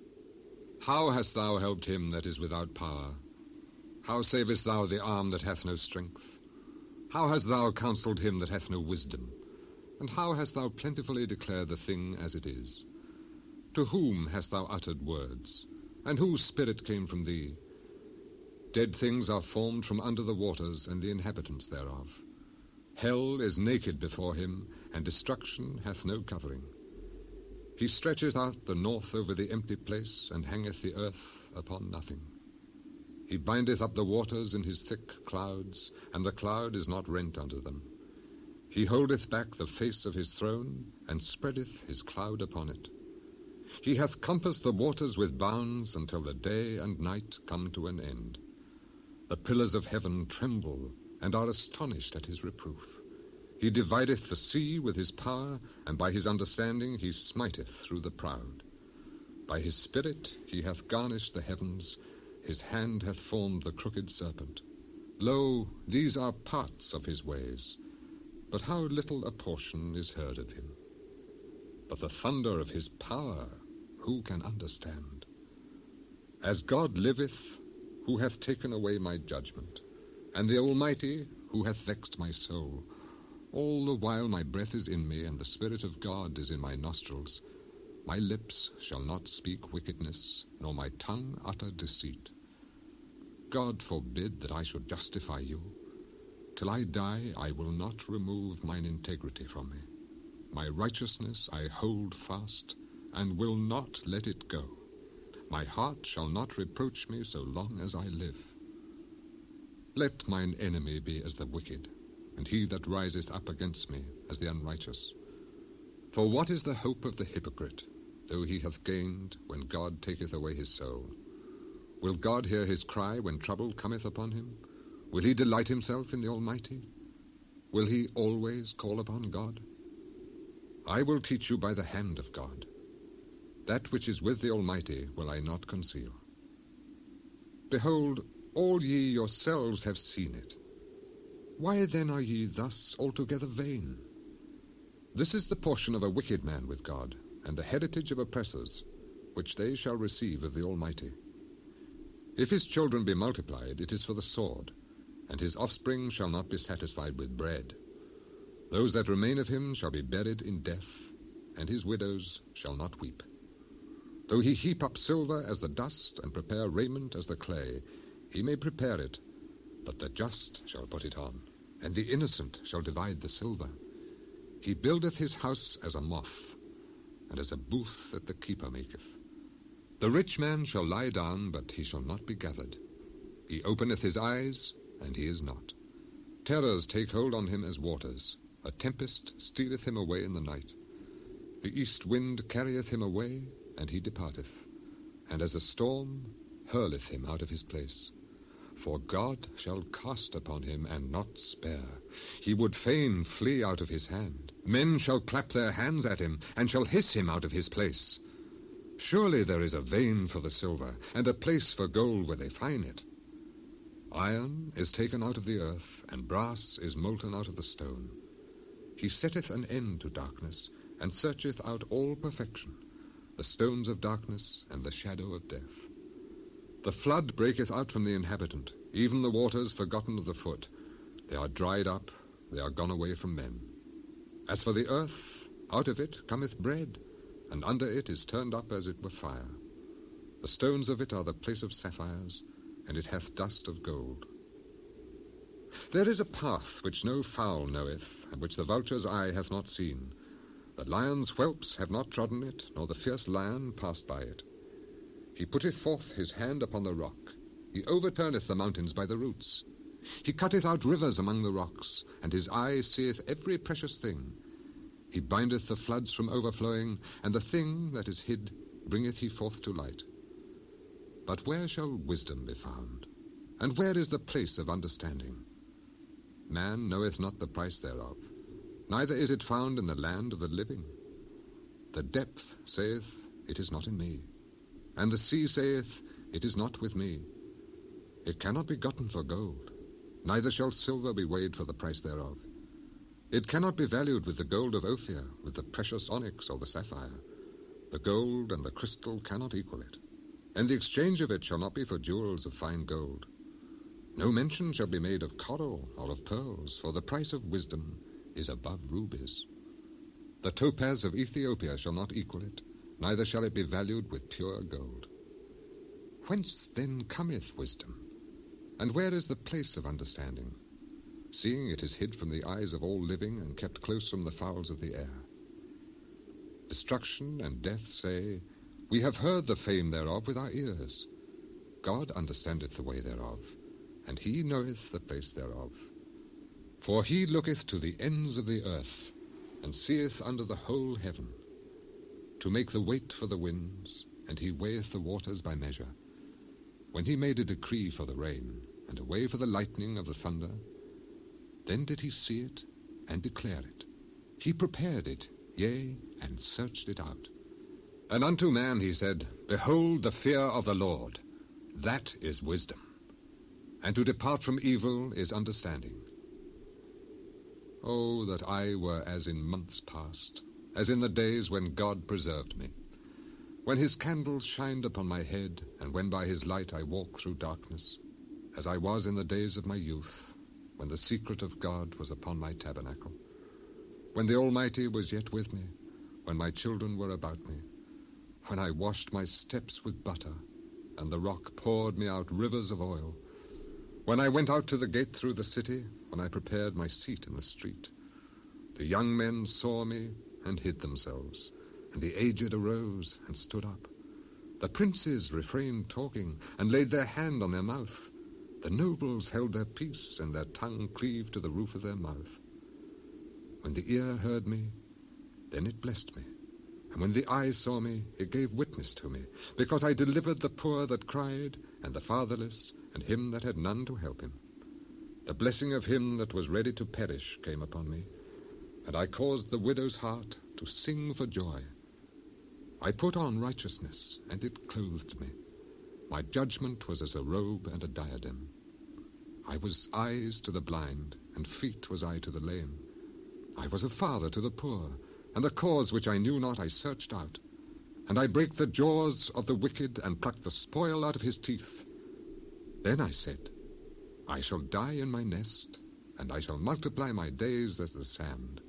How hast thou helped him that is without power? How savest thou the arm that hath no strength? How hast thou counselled him that hath no wisdom? And how hast thou plentifully declared the thing as it is? To whom hast thou uttered words? And whose spirit came from thee? Dead things are formed from under the waters, and the inhabitants thereof. Hell is naked before him, and destruction hath no covering. He stretcheth out the north over the empty place, and hangeth the earth upon nothing. He bindeth up the waters in his thick clouds, and the cloud is not rent under them. He holdeth back the face of his throne, and spreadeth his cloud upon it. He hath compassed the waters with bounds until the day and night come to an end. The pillars of heaven tremble, and are astonished at his reproof. He divideth the sea with his power, and by his understanding he smiteth through the proud. By his spirit he hath garnished the heavens, his hand hath formed the crooked serpent. Lo, these are parts of his ways, but how little a portion is heard of him. But the thunder of his power, who can understand? As God liveth, who hath taken away my judgment, and the Almighty, who hath vexed my soul? All the while my breath is in me, and the Spirit of God is in my nostrils. My lips shall not speak wickedness, nor my tongue utter deceit. God forbid that I should justify you. Till I die, I will not remove mine integrity from me. My righteousness I hold fast, and will not let it go. My heart shall not reproach me so long as I live. Let mine enemy be as the wicked, and he that riseth up against me as the unrighteous. For what is the hope of the hypocrite, though he hath gained, when God taketh away his soul? Will God hear his cry when trouble cometh upon him? Will he delight himself in the Almighty? Will he always call upon God? I will teach you by the hand of God. That which is with the Almighty will I not conceal. Behold, all ye yourselves have seen it. Why then are ye thus altogether vain? This is the portion of a wicked man with God, and the heritage of oppressors, which they shall receive of the Almighty. If his children be multiplied, it is for the sword, and his offspring shall not be satisfied with bread. Those that remain of him shall be buried in death, and his widows shall not weep. Though he heap up silver as the dust, and prepare raiment as the clay, he may prepare it, but the just shall put it on, and the innocent shall divide the silver. He buildeth his house as a moth, and as a booth that the keeper maketh. The rich man shall lie down, but he shall not be gathered. He openeth his eyes, and he is not. Terrors take hold on him as waters. A tempest stealeth him away in the night. The east wind carrieth him away, and he departeth, and as a storm hurleth him out of his place. For God shall cast upon him, and not spare. He would fain flee out of his hand. Men shall clap their hands at him, and shall hiss him out of his place. Surely there is a vein for the silver, and a place for gold where they find it. Iron is taken out of the earth, and brass is molten out of the stone. He setteth an end to darkness, and searcheth out all perfection, the stones of darkness and the shadow of death. The flood breaketh out from the inhabitant, even the waters forgotten of the foot. They are dried up, they are gone away from men. As for the earth, out of it cometh bread, and under it is turned up as it were fire. The stones of it are the place of sapphires, and it hath dust of gold. There is a path which no fowl knoweth, and which the vulture's eye hath not seen. The lion's whelps have not trodden it, nor the fierce lion passed by it. He putteth forth his hand upon the rock. He overturneth the mountains by the roots. He cutteth out rivers among the rocks, and his eye seeth every precious thing. He bindeth the floods from overflowing, and the thing that is hid bringeth he forth to light. But where shall wisdom be found? And where is the place of understanding? Man knoweth not the price thereof, neither is it found in the land of the living. The depth saith, it is not in me, and the sea saith, it is not with me. It cannot be gotten for gold, neither shall silver be weighed for the price thereof. It cannot be valued with the gold of Ophir, with the precious onyx or the sapphire. The gold and the crystal cannot equal it, and the exchange of it shall not be for jewels of fine gold. No mention shall be made of coral or of pearls, for the price of wisdom is above rubies. The topaz of Ethiopia shall not equal it, neither shall it be valued with pure gold. Whence then cometh wisdom? And where is the place of understanding? Seeing it is hid from the eyes of all living and kept close from the fowls of the air. Destruction and death say, We have heard the fame thereof with our ears. God understandeth the way thereof, and he knoweth the place thereof. For he looketh to the ends of the earth, and seeth under the whole heaven, to make the weight for the winds, and he weigheth the waters by measure. When he made a decree for the rain, and a way for the lightning of the thunder, then did he see it and declare it. He prepared it, yea, and searched it out. And unto man he said, Behold the fear of the Lord, that is wisdom. And to depart from evil is understanding. Oh, that I were as in months past, as in the days when God preserved me, when his candles shined upon my head, and when by his light I walked through darkness, as I was in the days of my youth, when the secret of God was upon my tabernacle, when the Almighty was yet with me, when my children were about me, when I washed my steps with butter, and the rock poured me out rivers of oil, when I went out to the gate through the city, when I prepared my seat in the street. The young men saw me and hid themselves, and the aged arose and stood up. The princes refrained talking, and laid their hand on their mouth. The nobles held their peace, and their tongue cleaved to the roof of their mouth. When the ear heard me, then it blessed me. And when the eye saw me, it gave witness to me, because I delivered the poor that cried, and the fatherless, and him that had none to help him. The blessing of him that was ready to perish came upon me, and I caused the widow's heart to sing for joy. I put on righteousness, and it clothed me. My judgment was as a robe and a diadem. I was eyes to the blind, and feet was I to the lame. I was a father to the poor, and the cause which I knew not I searched out. And I brake the jaws of the wicked, and plucked the spoil out of his teeth. Then I said, I shall die in my nest, and I shall multiply my days as the sand.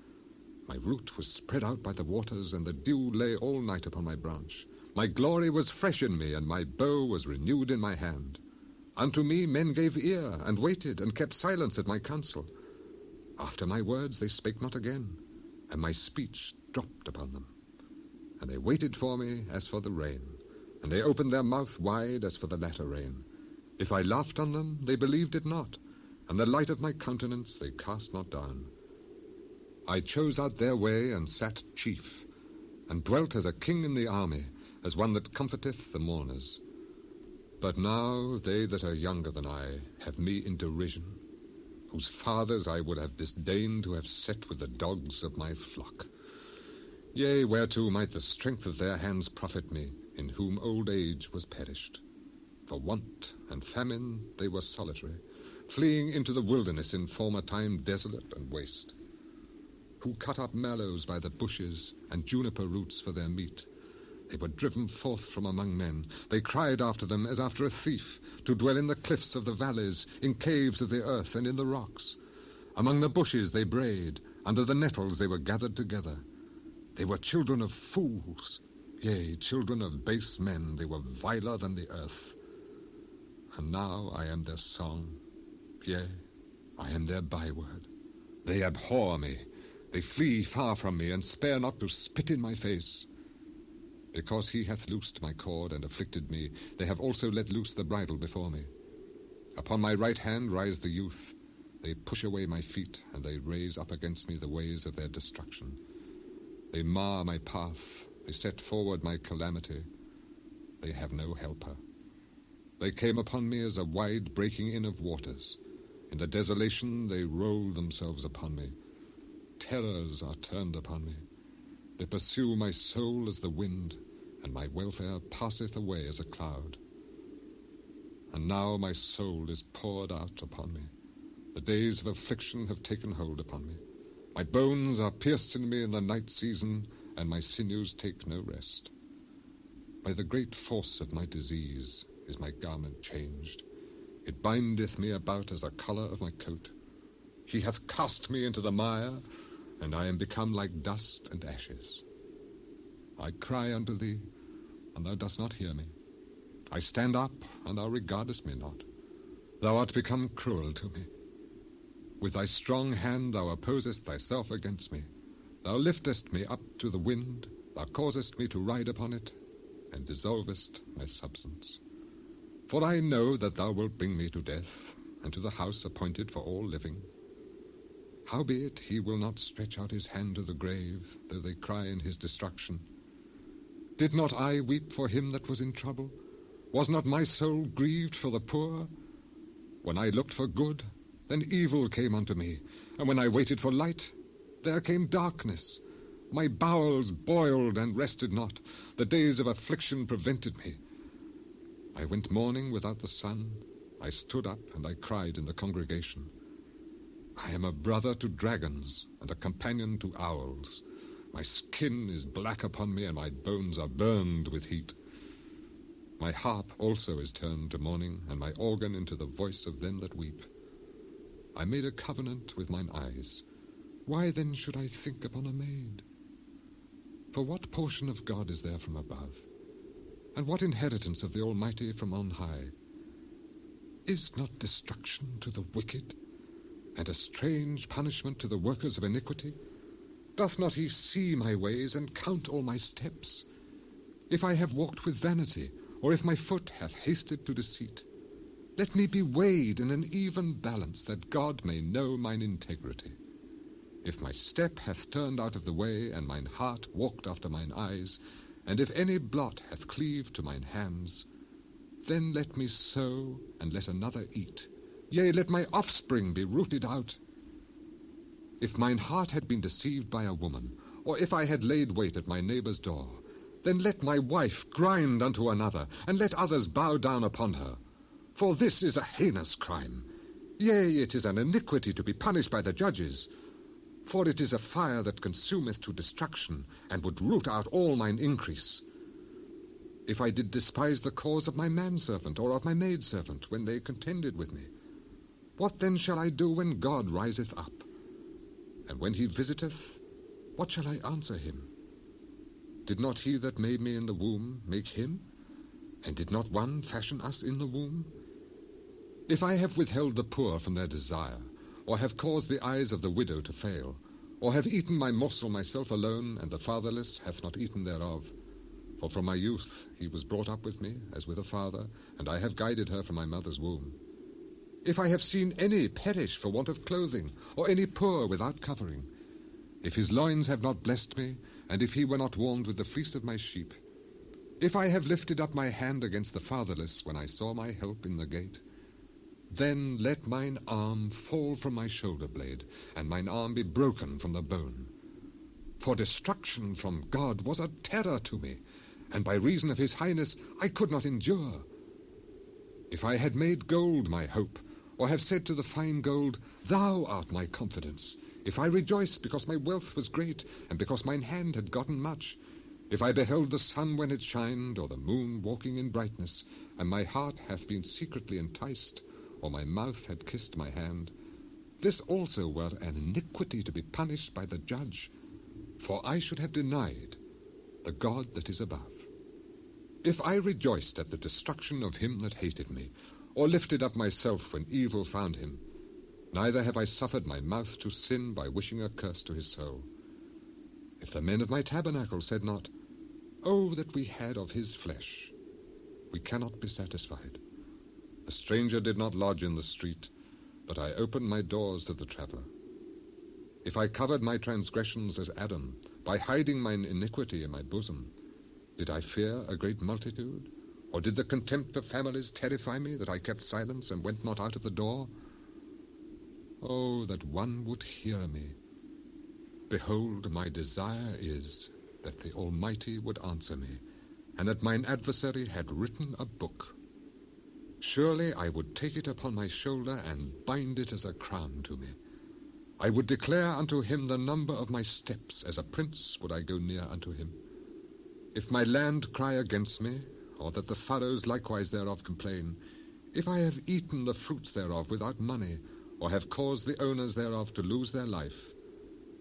My root was spread out by the waters, and the dew lay all night upon my branch. My glory was fresh in me, and my bow was renewed in my hand. Unto me men gave ear, and waited, and kept silence at my counsel. After my words they spake not again, and my speech dropped upon them. And they waited for me as for the rain, and they opened their mouth wide as for the latter rain. If I laughed on them, they believed it not, and the light of my countenance they cast not down. I chose out their way, and sat chief, and dwelt as a king in the army, as one that comforteth the mourners. But now they that are younger than I have me in derision, whose fathers I would have disdained to have set with the dogs of my flock. Yea, whereto might the strength of their hands profit me, in whom old age was perished? For want and famine they were solitary, fleeing into the wilderness in former time desolate and waste. Who cut up mallows by the bushes, and juniper roots for their meat. They were driven forth from among men. They cried after them as after a thief, to dwell in the cliffs of the valleys, in caves of the earth, and in the rocks. Among the bushes they brayed, under the nettles they were gathered together. They were children of fools, yea, children of base men. They were viler than the earth. And now I am their song, yea, I am their byword. They abhor me, they flee far from me, and spare not to spit in my face. Because he hath loosed my cord and afflicted me, they have also let loose the bridle before me. Upon my right hand rise the youth. They push away my feet, and they raise up against me the ways of their destruction. They mar my path, they set forward my calamity. They have no helper. They came upon me as a wide breaking in of waters. In the desolation they roll themselves upon me. Terrors are turned upon me. They pursue my soul as the wind, and my welfare passeth away as a cloud. And now my soul is poured out upon me. The days of affliction have taken hold upon me. My bones are pierced in me in the night season, and my sinews take no rest. By the great force of my disease is my garment changed. It bindeth me about as a collar of my coat. He hath cast me into the mire, and I am become like dust and ashes. I cry unto thee, and thou dost not hear me. I stand up, and thou regardest me not. Thou art become cruel to me. With thy strong hand thou opposest thyself against me. Thou liftest me up to the wind, thou causest me to ride upon it, and dissolvest my substance. For I know that thou wilt bring me to death, and to the house appointed for all living. Howbeit he will not stretch out his hand to the grave, though they cry in his destruction. Did not I weep for him that was in trouble? Was not my soul grieved for the poor? When I looked for good, then evil came unto me, and when I waited for light, there came darkness. My bowels boiled and rested not. The days of affliction prevented me. I went mourning without the sun. I stood up and I cried in the congregation. I am a brother to dragons and a companion to owls. My skin is black upon me, and my bones are burned with heat. My harp also is turned to mourning, and my organ into the voice of them that weep. I made a covenant with mine eyes. Why then should I think upon a maid? For what portion of God is there from above? And what inheritance of the Almighty from on high? Is not destruction to the wicked, and a strange punishment to the workers of iniquity? Doth not he see my ways, and count all my steps? If I have walked with vanity, or if my foot hath hasted to deceit, let me be weighed in an even balance, that God may know mine integrity. If my step hath turned out of the way, and mine heart walked after mine eyes, and if any blot hath cleaved to mine hands, then let me sow, and let another eat. Yea, let my offspring be rooted out. If mine heart had been deceived by a woman, or if I had laid wait at my neighbour's door, then let my wife grind unto another, and let others bow down upon her. For this is a heinous crime. Yea, it is an iniquity to be punished by the judges. For it is a fire that consumeth to destruction, and would root out all mine increase. If I did despise the cause of my manservant, or of my maidservant, when they contended with me, what then shall I do when God riseth up? And when he visiteth, what shall I answer him? Did not he that made me in the womb make him? And did not one fashion us in the womb? If I have withheld the poor from their desire, or have caused the eyes of the widow to fail, or have eaten my morsel myself alone, and the fatherless hath not eaten thereof, for from my youth he was brought up with me, as with a father, and I have guided her from my mother's womb. If I have seen any perish for want of clothing, or any poor without covering, if his loins have not blessed me, and if he were not warmed with the fleece of my sheep, if I have lifted up my hand against the fatherless when I saw my help in the gate, then let mine arm fall from my shoulder blade, and mine arm be broken from the bone. For destruction from God was a terror to me, and by reason of his highness I could not endure. If I had made gold my hope, or have said to the fine gold, Thou art my confidence, if I rejoiced because my wealth was great, and because mine hand had gotten much, if I beheld the sun when it shined, or the moon walking in brightness, and my heart hath been secretly enticed, or my mouth had kissed my hand, this also were an iniquity to be punished by the judge, for I should have denied the God that is above. If I rejoiced at the destruction of him that hated me, or lifted up myself when evil found him, neither have I suffered my mouth to sin by wishing a curse to his soul. If the men of my tabernacle said not, Oh, that we had of his flesh, we cannot be satisfied. A stranger did not lodge in the street, but I opened my doors to the traveller. If I covered my transgressions as Adam, by hiding mine iniquity in my bosom, did I fear a great multitude? Or did the contempt of families terrify me, that I kept silence and went not out of the door? Oh, that one would hear me. Behold, my desire is that the Almighty would answer me, and that mine adversary had written a book. Surely I would take it upon my shoulder and bind it as a crown to me. I would declare unto him the number of my steps, as a prince would I go near unto him. If my land cry against me, or that the furrows likewise thereof complain, if I have eaten the fruits thereof without money, or have caused the owners thereof to lose their life,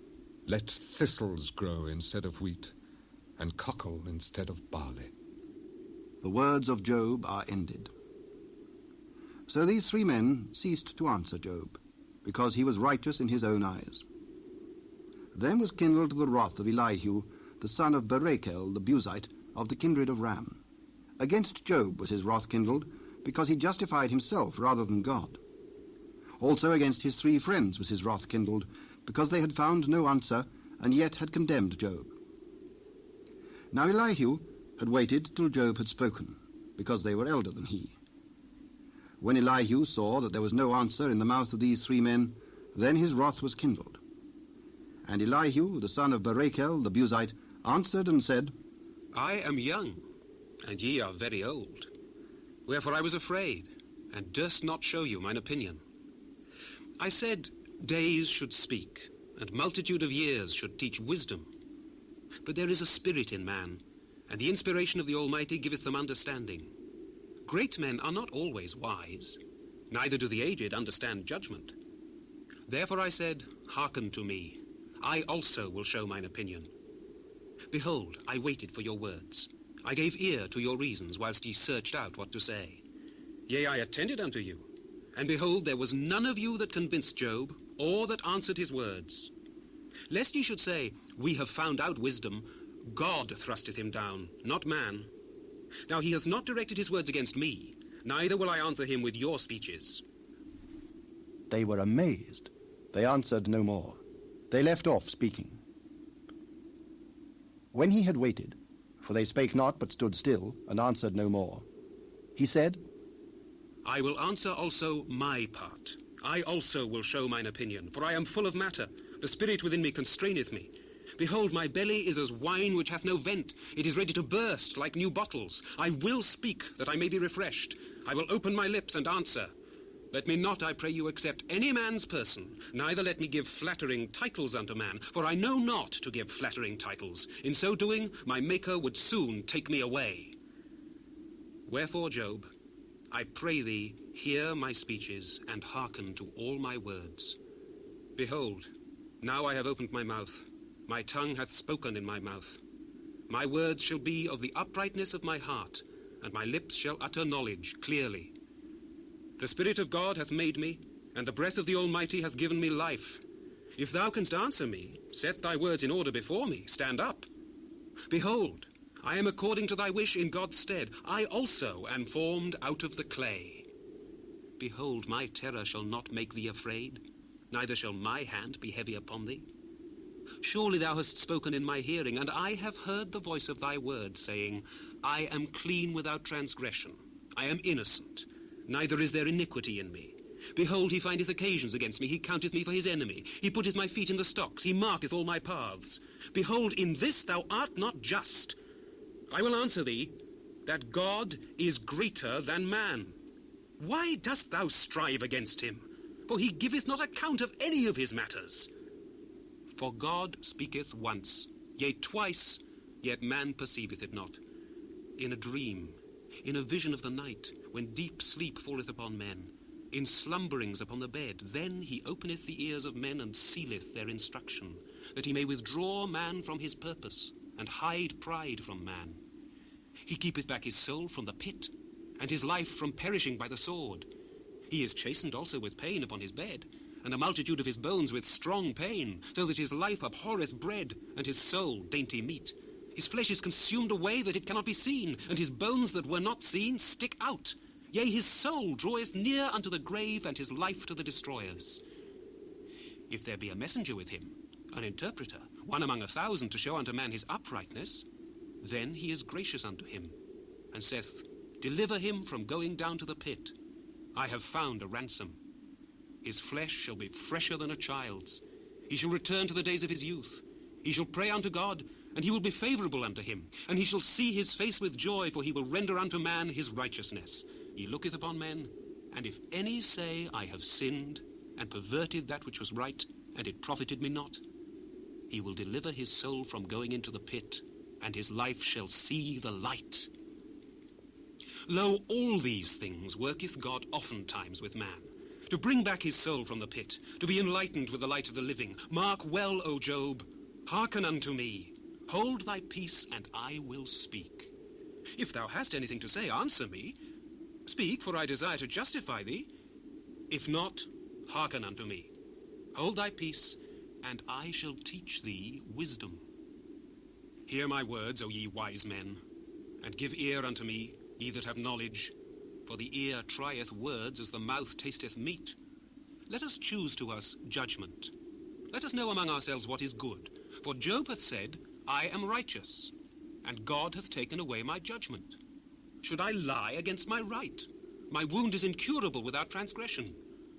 Let thistles grow instead of wheat, and cockle instead of barley. The words of Job are ended. So these three men ceased to answer Job, because he was righteous in his own eyes. Then was kindled the wrath of Elihu, the son of Barachel the Buzite, of the kindred of Ram. Against Job was his wrath kindled, because he justified himself rather than God. Also against his three friends was his wrath kindled, because they had found no answer, and yet had condemned Job. Now Elihu had waited till Job had spoken, because they were elder than he. When Elihu saw that there was no answer in the mouth of these three men, then his wrath was kindled. And Elihu, the son of Barachel the Buzite, answered and said, I am young, and ye are very old. Wherefore I was afraid, and durst not show you mine opinion. I said, days should speak, and multitude of years should teach wisdom. But there is a spirit in man, and the inspiration of the Almighty giveth them understanding. Great men are not always wise, neither do the aged understand judgment. Therefore I said, hearken to me, I also will show mine opinion. Behold, I waited for your words. I gave ear to your reasons, whilst ye searched out what to say. Yea, I attended unto you. And behold, there was none of you that convinced Job, or that answered his words. Lest ye should say, we have found out wisdom, God thrusteth him down, not man. Now he hath not directed his words against me, neither will I answer him with your speeches. They were amazed. They answered no more. They left off speaking. When he had waited, for they spake not but stood still, and answered no more, he said, I will answer also my part. I also will show mine opinion, for I am full of matter. The spirit within me constraineth me. Behold, my belly is as wine which hath no vent. It is ready to burst like new bottles. I will speak, that I may be refreshed. I will open my lips and answer. Let me not, I pray you, accept any man's person, neither let me give flattering titles unto man, for I know not to give flattering titles. In so doing, my Maker would soon take me away. Wherefore, Job, I pray thee, hear my speeches, and hearken to all my words. Behold, now I have opened my mouth. My tongue hath spoken in my mouth. My words shall be of the uprightness of my heart, and my lips shall utter knowledge clearly. The Spirit of God hath made me, and the breath of the Almighty hath given me life. If thou canst answer me, set thy words in order before me, stand up. Behold, I am according to thy wish in God's stead. I also am formed out of the clay. Behold, my terror shall not make thee afraid, neither shall my hand be heavy upon thee. Surely thou hast spoken in my hearing, and I have heard the voice of thy word, saying, I am clean without transgression. I am innocent, neither is there iniquity in me. Behold, he findeth occasions against me, he counteth me for his enemy. He putteth my feet in the stocks, he marketh all my paths. Behold, in this thou art not just. I will answer thee, that God is greater than man. Why dost thou strive against him? For he giveth not account of any of his matters. For God speaketh once, yea, twice, yet man perceiveth it not. In a dream, in a vision of the night, when deep sleep falleth upon men, in slumberings upon the bed, then he openeth the ears of men and sealeth their instruction, that he may withdraw man from his purpose, and hide pride from man. He keepeth back his soul from the pit, and his life from perishing by the sword. He is chastened also with pain upon his bed, and a multitude of his bones with strong pain, so that his life abhorreth bread, and his soul dainty meat. His flesh is consumed away that it cannot be seen, and his bones that were not seen stick out. Yea, his soul draweth near unto the grave, and his life to the destroyers. If there be a messenger with him, an interpreter, one among a thousand, to show unto man his uprightness, then he is gracious unto him, and saith, Deliver him from going down to the pit. I have found a ransom. His flesh shall be fresher than a child's. He shall return to the days of his youth. He shall pray unto God, and he will be favorable unto him. And he shall see his face with joy, for he will render unto man his righteousness. He looketh upon men, and if any say, I have sinned, and perverted that which was right, and it profited me not, he will deliver his soul from going into the pit, and his life shall see the light. Lo, all these things worketh God oftentimes with man, to bring back his soul from the pit, to be enlightened with the light of the living. Mark well, O Job, Hearken unto me. Hold thy peace, and I will speak. If thou hast anything to say, answer me. Speak, for I desire to justify thee. If not, hearken unto me. Hold thy peace, and I shall teach thee wisdom. Hear my words, O ye wise men, and give ear unto me, ye that have knowledge. For the ear trieth words as the mouth tasteth meat. Let us choose to us judgment. Let us know among ourselves what is good. For Job hath said, I am righteous, and God hath taken away my judgment. Should I lie against my right? My wound is incurable without transgression.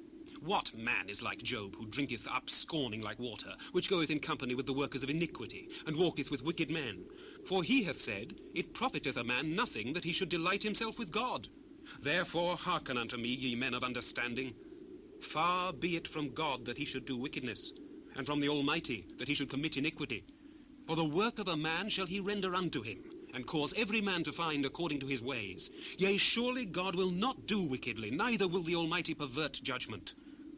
What man is like Job, who drinketh up scorning like water, which goeth in company with the workers of iniquity, and walketh with wicked men? For he hath said, It profiteth a man nothing that he should delight himself with God. Therefore hearken unto me, ye men of understanding. Far be it from God that he should do wickedness, and from the Almighty that he should commit iniquity. For the work of a man shall he render unto him, and cause every man to find according to his ways. Yea, surely God will not do wickedly, neither will the Almighty pervert judgment.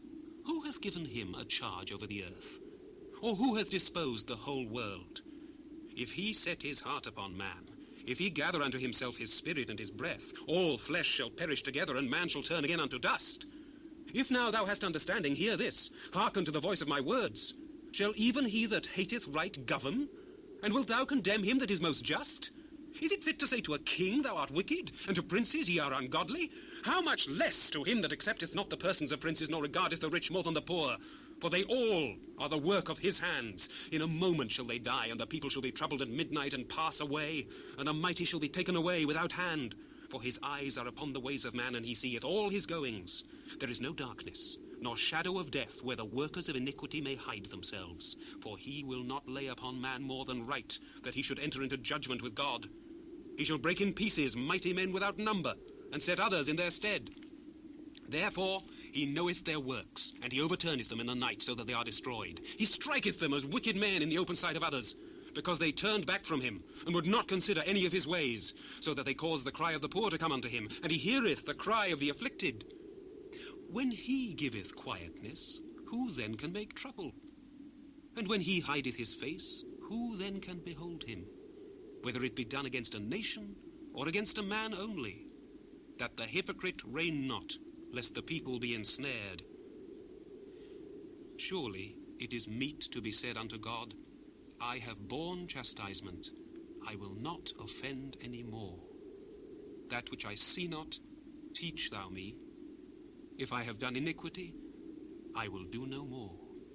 Who hath given him a charge over the earth? Or who hath disposed the whole world? If he set his heart upon man, if he gather unto himself his spirit and his breath, all flesh shall perish together, and man shall turn again unto dust. If now thou hast understanding, hear this. Hearken to the voice of my words. Shall even he that hateth right govern? And wilt thou condemn him that is most just? Is it fit to say to a king, Thou art wicked, and to princes, Ye are ungodly? How much less to him that accepteth not the persons of princes, nor regardeth the rich more than the poor? For they all are the work of his hands. In a moment shall they die, and the people shall be troubled at midnight, and pass away, and the mighty shall be taken away without hand. For his eyes are upon the ways of man, and he seeth all his goings. There is no darkness, nor shadow of death, where the workers of iniquity may hide themselves. For he will not lay upon man more than right, that he should enter into judgment with God. He shall break in pieces mighty men without number, and set others in their stead. Therefore he knoweth their works, and he overturneth them in the night, so that they are destroyed. He striketh them as wicked men in the open sight of others, because they turned back from him, and would not consider any of his ways, so that they caused the cry of the poor to come unto him, and he heareth the cry of the afflicted. When he giveth quietness, who then can make trouble? And when he hideth his face, who then can behold him? Whether it be done against a nation, or against a man only, that the hypocrite reign not, lest the people be ensnared. Surely it is meet to be said unto God, I have borne chastisement, I will not offend any more. That which I see not, teach thou me. If I have done iniquity, I will do no more.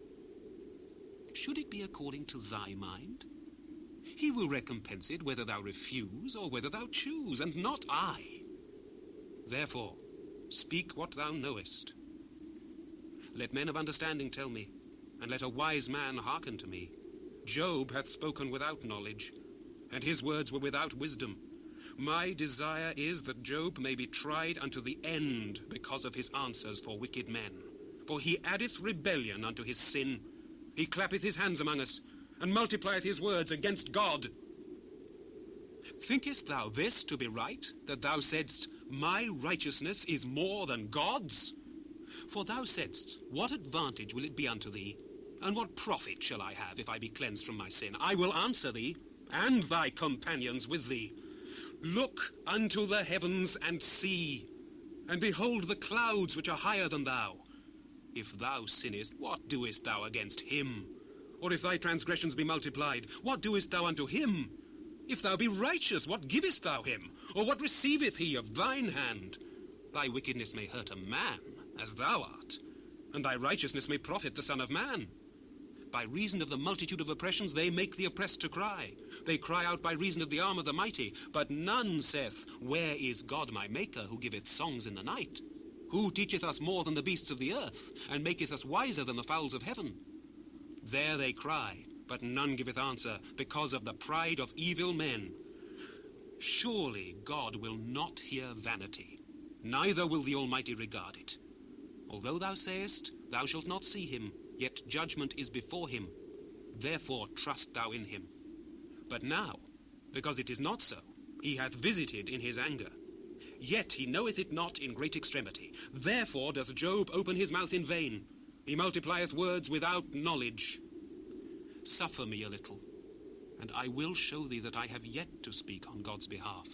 Should it be according to thy mind? He will recompense it whether thou refuse or whether thou choose, and not I. Therefore, speak what thou knowest. Let men of understanding tell me, and let a wise man hearken to me. Job hath spoken without knowledge, and his words were without wisdom. My desire is that Job may be tried unto the end because of his answers for wicked men. For he addeth rebellion unto his sin. He clappeth his hands among us, and multiplieth his words against God. Thinkest thou this to be right, that thou saidst, My righteousness is more than God's? For thou saidst, What advantage will it be unto thee? And what profit shall I have if I be cleansed from my sin? I will answer thee, and thy companions with thee. Look unto the heavens and see, and behold the clouds which are higher than thou. If thou sinnest, what doest thou against him? Or if thy transgressions be multiplied, what doest thou unto him? If thou be righteous, what givest thou him? Or what receiveth he of thine hand? Thy wickedness may hurt a man, as thou art, and thy righteousness may profit the Son of Man. By reason of the multitude of oppressions they make the oppressed to cry. They cry out by reason of the arm of the mighty. But none saith, Where is God my Maker, who giveth songs in the night? Who teacheth us more than the beasts of the earth, and maketh us wiser than the fowls of heaven? There they cry, but none giveth answer, because of the pride of evil men. Surely God will not hear vanity, neither will the Almighty regard it. Although thou sayest, Thou shalt not see him, yet judgment is before him. Therefore trust thou in him. But now, because it is not so, he hath visited in his anger. Yet he knoweth it not in great extremity. Therefore doth Job open his mouth in vain. He multiplieth words without knowledge. Suffer me a little, and I will show thee that I have yet to speak on God's behalf.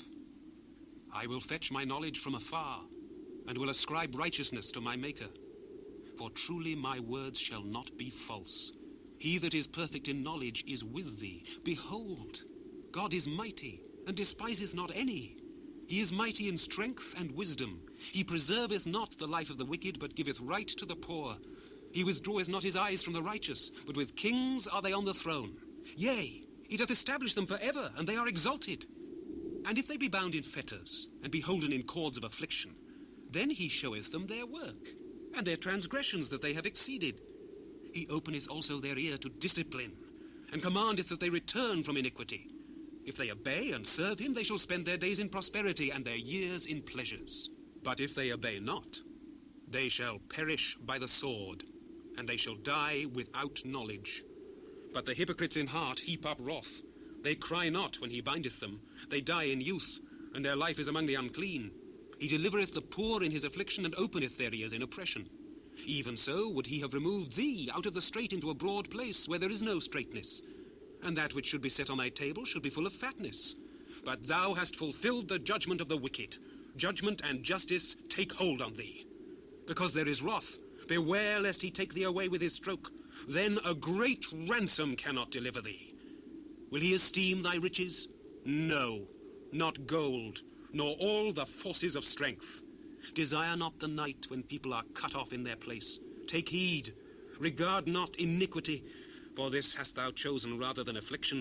I will fetch my knowledge from afar, and will ascribe righteousness to my Maker. For truly my words shall not be false. He that is perfect in knowledge is with thee. Behold, God is mighty, and despiseth not any. He is mighty in strength and wisdom. He preserveth not the life of the wicked, but giveth right to the poor. He withdraweth not his eyes from the righteous, but with kings are they on the throne. Yea, he doth establish them for ever, and they are exalted. And if they be bound in fetters, and be holden in cords of affliction, then he showeth them their work, and their transgressions that they have exceeded. He openeth also their ear to discipline, and commandeth that they return from iniquity. If they obey and serve him, they shall spend their days in prosperity, and their years in pleasures. But if they obey not, they shall perish by the sword, and they shall die without knowledge. But the hypocrites in heart heap up wrath. They cry not when he bindeth them. They die in youth, and their life is among the unclean. He delivereth the poor in his affliction, and openeth their ears in oppression. Even so would he have removed thee out of the strait into a broad place where there is no straightness. And that which should be set on thy table should be full of fatness. But thou hast fulfilled the judgment of the wicked. Judgment and justice take hold on thee. Because there is wrath, beware lest he take thee away with his stroke. Then a great ransom cannot deliver thee. Will he esteem thy riches? No, not gold, nor all the forces of strength. Desire not the night when people are cut off in their place. Take heed, regard not iniquity, for this hast thou chosen rather than affliction.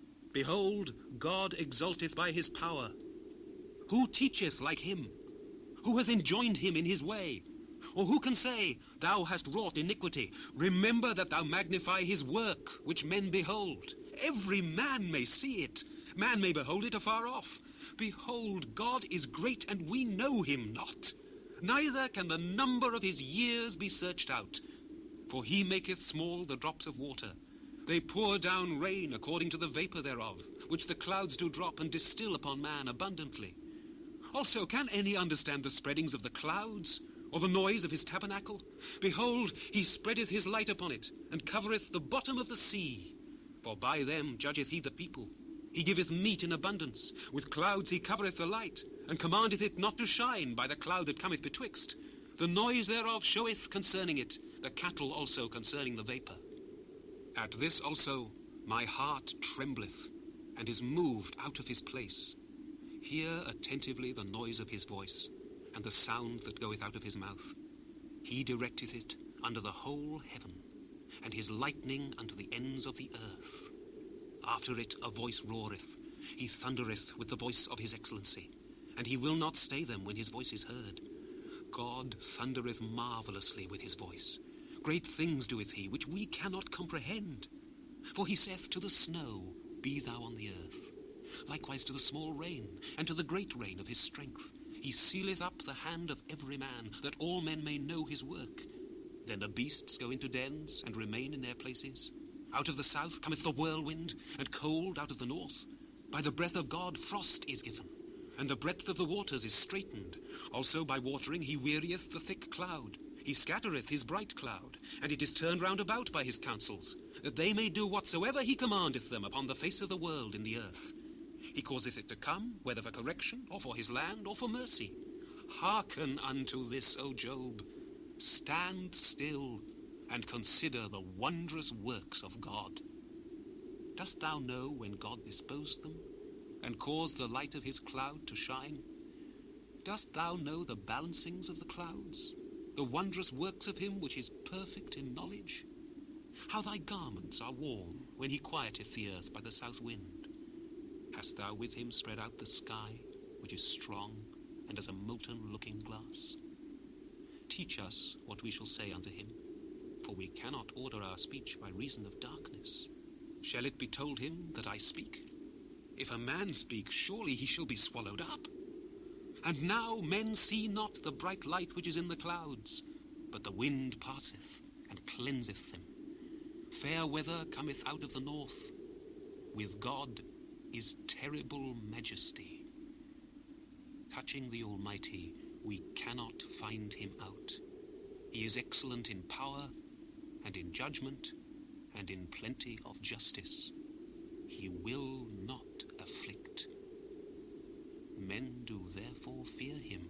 Behold, God exalteth by his power. Who teacheth like him? Who hath enjoined him in his way? Or who can say, thou hast wrought iniquity? Remember that thou magnify his work, which men behold. Every man may see it. Man may behold it afar off. Behold, God is great, and we know him not. Neither can the number of his years be searched out. For he maketh small the drops of water. They pour down rain according to the vapour thereof, which the clouds do drop and distill upon man abundantly. Also, can any understand the spreadings of the clouds, or the noise of his tabernacle? Behold, he spreadeth his light upon it, and covereth the bottom of the sea. For by them judgeth he the people. He giveth meat in abundance. With clouds he covereth the light, and commandeth it not to shine by the cloud that cometh betwixt. The noise thereof showeth concerning it, the cattle also concerning the vapour. At this also my heart trembleth, and is moved out of his place. Hear attentively the noise of his voice, and the sound that goeth out of his mouth. He directeth it under the whole heaven, and his lightning unto the ends of the earth. After it a voice roareth. He thundereth with the voice of his excellency, and he will not stay them when his voice is heard. God thundereth marvellously with his voice. Great things doeth he, which we cannot comprehend. For he saith to the snow, Be thou on the earth. Likewise to the small rain, and to the great rain of his strength. He sealeth up the hand of every man, that all men may know his work. Then the beasts go into dens, and remain in their places. Out of the south cometh the whirlwind, and cold out of the north. By the breath of God frost is given, and the breadth of the waters is straitened. Also by watering he wearieth the thick cloud. He scattereth his bright cloud, and it is turned round about by his counsels, that they may do whatsoever he commandeth them upon the face of the world in the earth. He causeth it to come, whether for correction, or for his land, or for mercy. Hearken unto this, O Job. Stand still, and consider the wondrous works of God. Dost thou know when God disposed them, and caused the light of his cloud to shine? Dost thou know the balancings of the clouds, the wondrous works of him which is perfect in knowledge? How thy garments are warm when he quieteth the earth by the south wind. Hast thou with him spread out the sky, which is strong, and as a molten looking glass? Teach us what we shall say unto him, for we cannot order our speech by reason of darkness. Shall it be told him that I speak? If a man speak, surely he shall be swallowed up. And now men see not the bright light which is in the clouds, but the wind passeth and cleanseth them. Fair weather cometh out of the north. With God is terrible majesty. Touching the Almighty, we cannot find him out. He is excellent in power and in judgment and in plenty of justice. He will not afflict. Men do therefore fear him.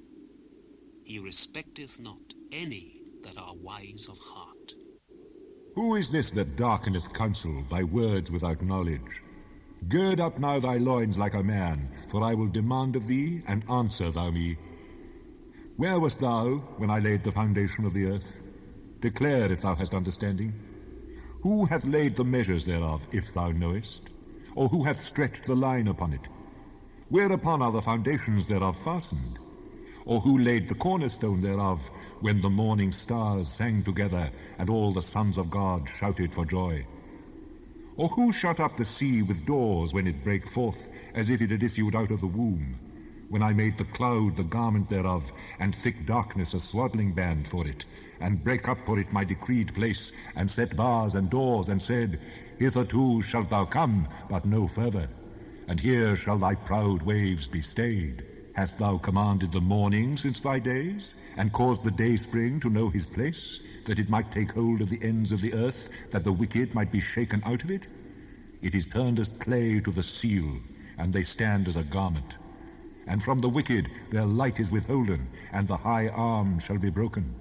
He respecteth not any that are wise of heart. Who is this that darkeneth counsel by words without knowledge? Gird up now thy loins like a man, for I will demand of thee, and answer thou me. Where wast thou when I laid the foundation of the earth? Declare if thou hast understanding. Who hath laid the measures thereof, if thou knowest? Or who hath stretched the line upon it? Whereupon are the foundations thereof fastened? Or who laid the cornerstone thereof, when the morning stars sang together, and all the sons of God shouted for joy? Or who shut up the sea with doors when it brake forth, as if it had issued out of the womb? When I made the cloud the garment thereof, and thick darkness a swaddling band for it, and brake up for it my decreed place, and set bars and doors, and said, Hitherto shalt thou come, but no further, and here shall thy proud waves be stayed. Hast thou commanded the morning since thy days, and caused the dayspring to know his place, that it might take hold of the ends of the earth, that the wicked might be shaken out of it? It is turned as clay to the seal, and they stand as a garment. And from the wicked their light is withholden, and the high arm shall be broken.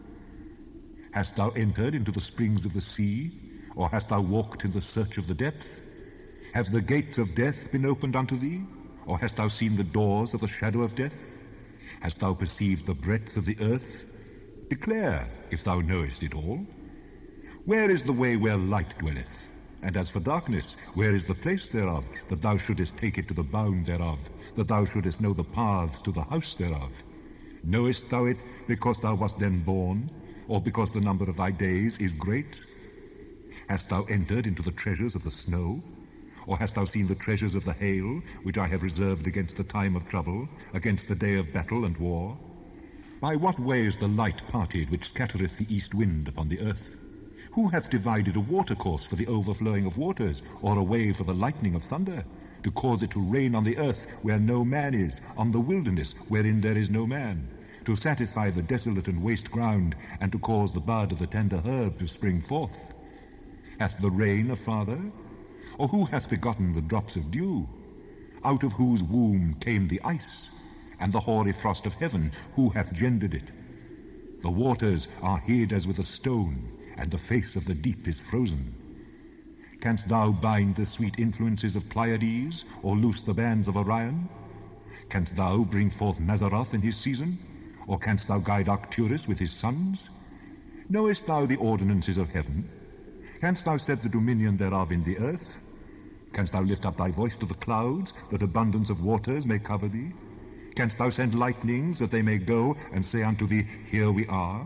Hast thou entered into the springs of the sea, or hast thou walked in the search of the depth? Have the gates of death been opened unto thee, or hast thou seen the doors of the shadow of death? Hast thou perceived the breadth of the earth? Declare, if thou knowest it all. Where is the way where light dwelleth? And as for darkness, where is the place thereof, that thou shouldest take it to the bound thereof, that thou shouldest know the paths to the house thereof? Knowest thou it because thou wast then born, or because the number of thy days is great? Hast thou entered into the treasures of the snow? Or hast thou seen the treasures of the hail, which I have reserved against the time of trouble, against the day of battle and war? By what way is the light parted which scattereth the east wind upon the earth? Who hath divided a watercourse for the overflowing of waters, or a way for the lightning of thunder, to cause it to rain on the earth where no man is, on the wilderness wherein there is no man, to satisfy the desolate and waste ground, and to cause the bud of the tender herb to spring forth? Hath the rain a father? Or who hath begotten the drops of dew? Out of whose womb came the ice? And the hoary frost of heaven, who hath gendered it? The waters are hid as with a stone, and the face of the deep is frozen. Canst thou bind the sweet influences of Pleiades, or loose the bands of Orion? Canst thou bring forth Mazzaroth in his season? Or canst thou guide Arcturus with his sons? Knowest thou the ordinances of heaven? Canst thou set the dominion thereof in the earth? Canst thou lift up thy voice to the clouds, that abundance of waters may cover thee? Canst thou send lightnings, that they may go and say unto thee, Here we are?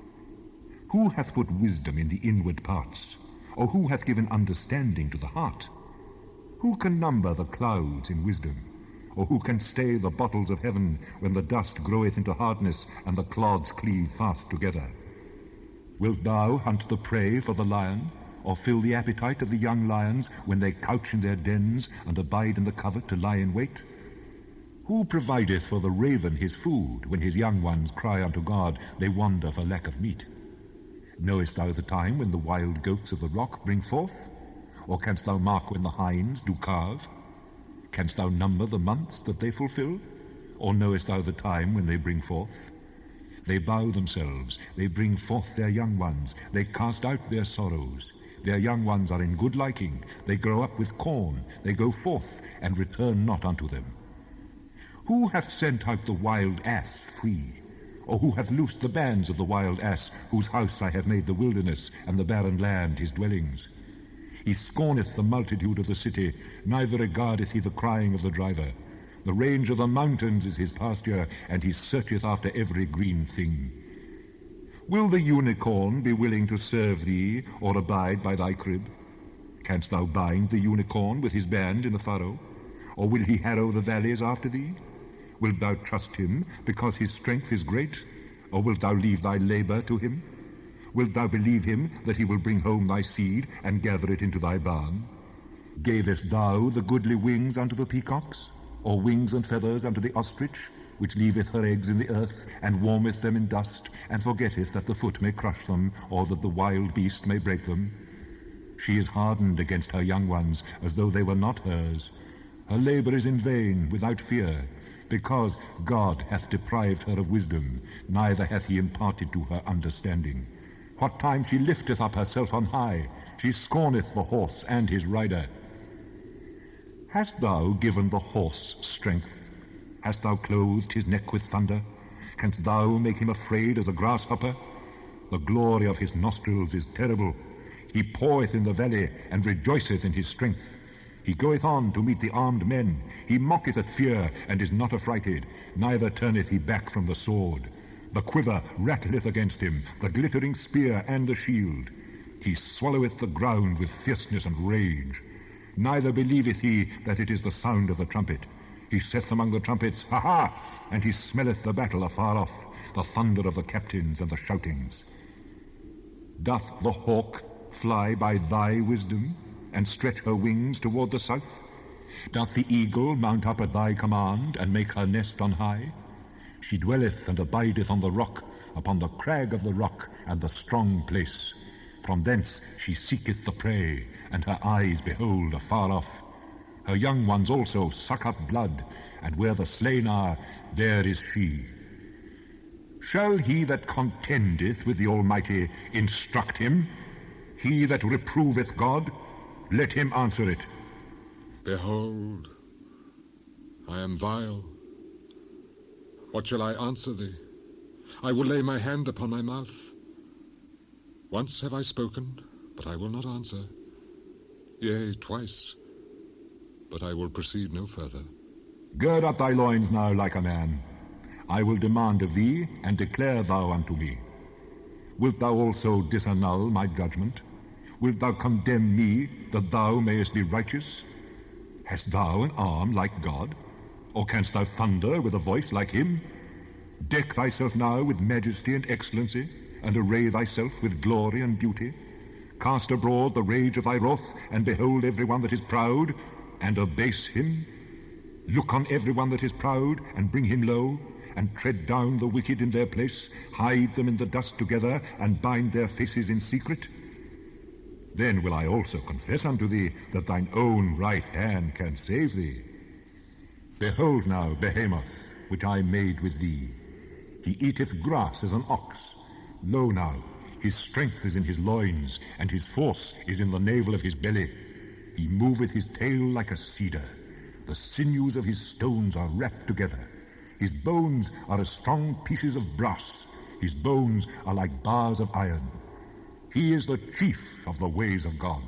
Who hath put wisdom in the inward parts? Or who hath given understanding to the heart? Who can number the clouds in wisdom? Or who can stay the bottles of heaven, when the dust groweth into hardness, and the clods cleave fast together? Wilt thou hunt the prey for the lion, or fill the appetite of the young lions, when they couch in their dens, and abide in the covert to lie in wait? Who provideth for the raven his food, when his young ones cry unto God, they wander for lack of meat? Knowest thou the time when the wild goats of the rock bring forth? Or canst thou mark when the hinds do calve? Canst thou number the months that they fulfill? Or knowest thou the time when they bring forth? They bow themselves, they bring forth their young ones, they cast out their sorrows. Their young ones are in good liking, they grow up with corn, they go forth, and return not unto them. Who hath sent out the wild ass free? Or who hath loosed the bands of the wild ass, whose house I have made the wilderness, and the barren land his dwellings? He scorneth the multitude of the city, neither regardeth he the crying of the driver. The range of the mountains is his pasture, and he searcheth after every green thing. Will the unicorn be willing to serve thee, or abide by thy crib? Canst thou bind the unicorn with his band in the furrow? Or will he harrow the valleys after thee? Wilt thou trust him, because his strength is great? Or wilt thou leave thy labour to him? Wilt thou believe him, that he will bring home thy seed, and gather it into thy barn? Gavest thou the goodly wings unto the peacocks? Or wings and feathers unto the ostrich, which leaveth her eggs in the earth, and warmeth them in dust, and forgetteth that the foot may crush them, or that the wild beast may break them? She is hardened against her young ones, as though they were not hers. Her labour is in vain, without fear, because God hath deprived her of wisdom, neither hath he imparted to her understanding. What time she lifteth up herself on high, she scorneth the horse and his rider. Hast thou given the horse strength? Hast thou clothed his neck with thunder? Canst thou make him afraid as a grasshopper? The glory of his nostrils is terrible. He paweth in the valley, and rejoiceth in his strength. He goeth on to meet the armed men. He mocketh at fear, and is not affrighted, neither turneth he back from the sword. The quiver rattleth against him, the glittering spear and the shield. He swalloweth the ground with fierceness and rage. Neither believeth he that it is the sound of the trumpet. He saith among the trumpets, Ha ha! And he smelleth the battle afar off, the thunder of the captains and the shoutings. Doth the hawk fly by thy wisdom, and stretch her wings toward the south? Doth the eagle mount up at thy command, and make her nest on high? She dwelleth and abideth on the rock, upon the crag of the rock and the strong place. From thence she seeketh the prey, and her eyes behold afar off. Her young ones also suck up blood, and where the slain are, there is she. Shall he that contendeth with the Almighty instruct him? He that reproveth God, let him answer it. Behold, I am vile. What shall I answer thee? I will lay my hand upon my mouth. Once have I spoken, but I will not answer. Yea, twice, but I will proceed no further. Gird up thy loins now like a man. I will demand of thee, and declare thou unto me. Wilt thou also disannul my judgment? Wilt thou condemn me, that thou mayest be righteous? Hast thou an arm like God? Or canst thou thunder with a voice like him? Deck thyself now with majesty and excellency, and array thyself with glory and beauty. Cast abroad the rage of thy wrath, and behold every one that is proud, and abase him. Look on every one that is proud, and bring him low, and tread down the wicked in their place, hide them in the dust together, and bind their faces in secret. Then will I also confess unto thee that thine own right hand can save thee. Behold now Behemoth, which I made with thee. He eateth grass as an ox. Lo now, his strength is in his loins, and his force is in the navel of his belly. He moveth his tail like a cedar. The sinews of his stones are wrapped together. His bones are as strong pieces of brass. His bones are like bars of iron. He is the chief of the ways of God.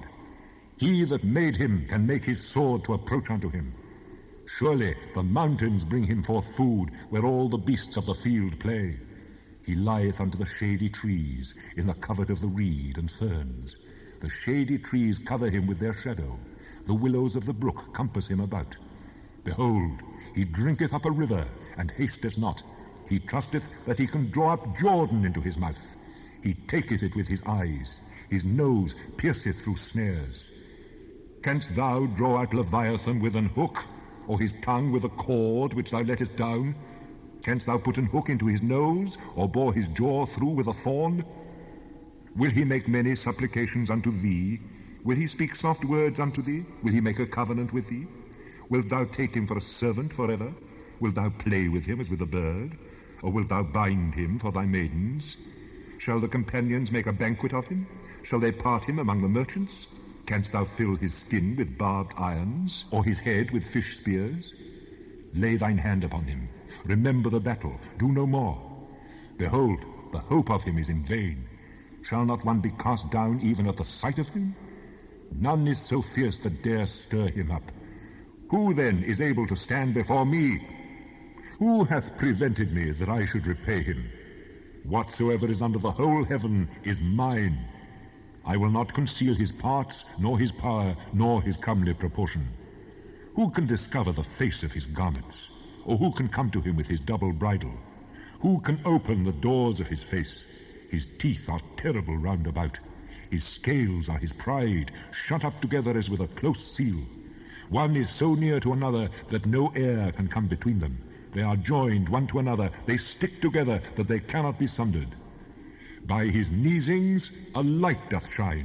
He that made him can make his sword to approach unto him. Surely the mountains bring him forth food, where all the beasts of the field play. He lieth under the shady trees, in the covert of the reed and ferns. The shady trees cover him with their shadow. The willows of the brook compass him about. Behold, he drinketh up a river, and hasteth not. He trusteth that he can draw up Jordan into his mouth. He taketh it with his eyes. His nose pierceth through snares. Canst thou draw out Leviathan with an hook, or his tongue with a cord which thou lettest down? Canst thou put an hook into his nose, or bore his jaw through with a thorn? Will he make many supplications unto thee? Will he speak soft words unto thee? Will he make a covenant with thee? Wilt thou take him for a servant forever? Wilt thou play with him as with a bird? Or wilt thou bind him for thy maidens? Shall the companions make a banquet of him? Shall they part him among the merchants? Canst thou fill his skin with barbed irons, or his head with fish spears? Lay thine hand upon him. Remember the battle. Do no more. Behold, the hope of him is in vain. Shall not one be cast down even at the sight of him? None is so fierce that dare stir him up. Who then is able to stand before me? Who hath prevented me that I should repay him? Whatsoever is under the whole heaven is mine. I will not conceal his parts, nor his power, nor his comely proportion. Who can discover the face of his garments? Or who can come to him with his double bridle? Who can open the doors of his face? His teeth are terrible round about. His scales are his pride, shut up together as with a close seal. One is so near to another that no air can come between them. They are joined one to another. They stick together that they cannot be sundered. By his neesings a light doth shine,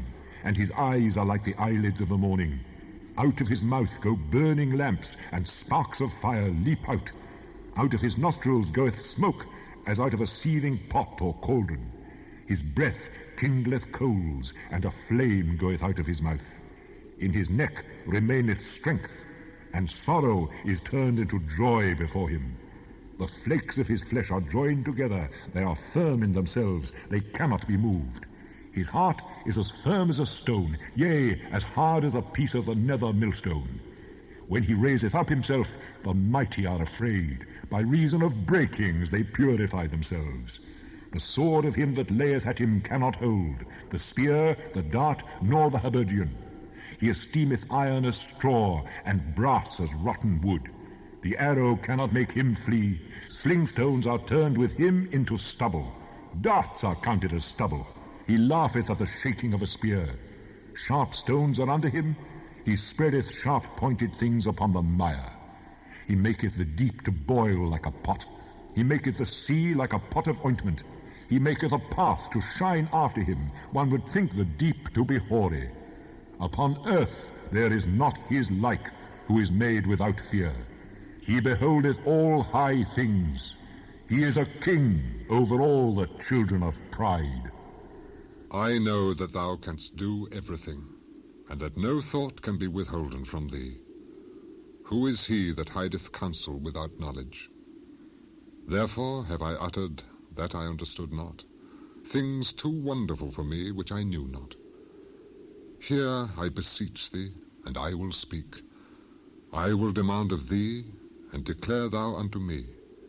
and his eyes are like the eyelids of the morning. Out of his mouth go burning lamps, and sparks of fire leap out. Out of his nostrils goeth smoke, as out of a seething pot or cauldron. His breath kindleth coals, and a flame goeth out of his mouth. In his neck remaineth strength, and sorrow is turned into joy before him. The flakes of his flesh are joined together, they are firm in themselves, they cannot be moved. His heart is as firm as a stone, yea, as hard as a piece of the nether millstone. When he raiseth up himself, the mighty are afraid. By reason of breakings they purify themselves. The sword of him that layeth at him cannot hold, the spear, the dart, nor the habergeon. He esteemeth iron as straw, and brass as rotten wood. The arrow cannot make him flee. Slingstones are turned with him into stubble. Darts are counted as stubble. He laugheth at the shaking of a spear. Sharp stones are under him. He spreadeth sharp-pointed things upon the mire. He maketh the deep to boil like a pot. He maketh the sea like a pot of ointment. He maketh a path to shine after him. One would think the deep to be hoary. Upon earth there is not his like, who is made without fear. He beholdeth all high things. He is a king over all the children of pride. I know that thou canst do everything, and that no thought can be withholden from thee. Who is he that hideth counsel without knowledge? Therefore have I uttered that I understood not, things too wonderful for me which I knew not. Hear, I beseech thee, and I will speak. I will demand of thee, and declare thou unto me.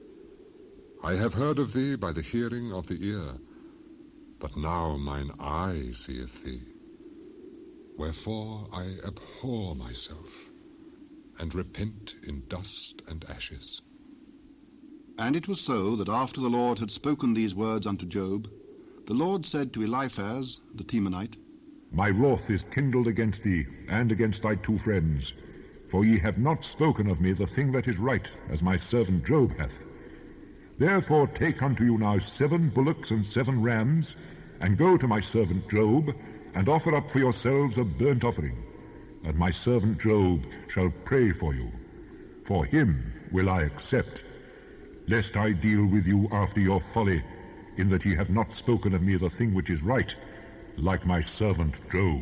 I have heard of thee by the hearing of the ear, but now mine eye seeth thee. Wherefore I abhor myself, and repent in dust and ashes. And it was so that after the Lord had spoken these words unto Job, the Lord said to Eliphaz the Temanite, My wrath is kindled against thee, and against thy two friends, for ye have not spoken of me the thing that is right, as my servant Job hath. Therefore take unto you now seven bullocks and seven rams, and go to my servant Job, and offer up for yourselves a burnt offering, and my servant Job shall pray for you. For him will I accept, lest I deal with you after your folly, in that ye have not spoken of me the thing which is right, like my servant Job.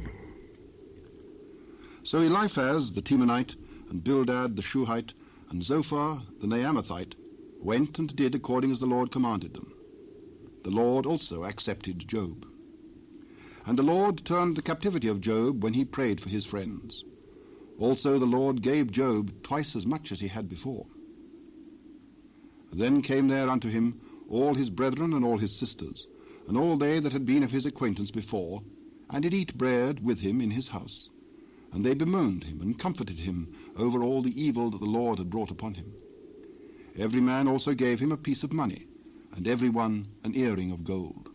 So Eliphaz the Temanite, and Bildad the Shuhite, and Zophar the Naamathite went and did according as the Lord commanded them. The Lord also accepted Job. And the Lord turned the captivity of Job when he prayed for his friends. Also the Lord gave Job twice as much as he had before. Then came there unto him all his brethren and all his sisters, and all they that had been of his acquaintance before, and did eat bread with him in his house. And they bemoaned him, and comforted him over all the evil that the Lord had brought upon him. Every man also gave him a piece of money, and every one an earring of gold.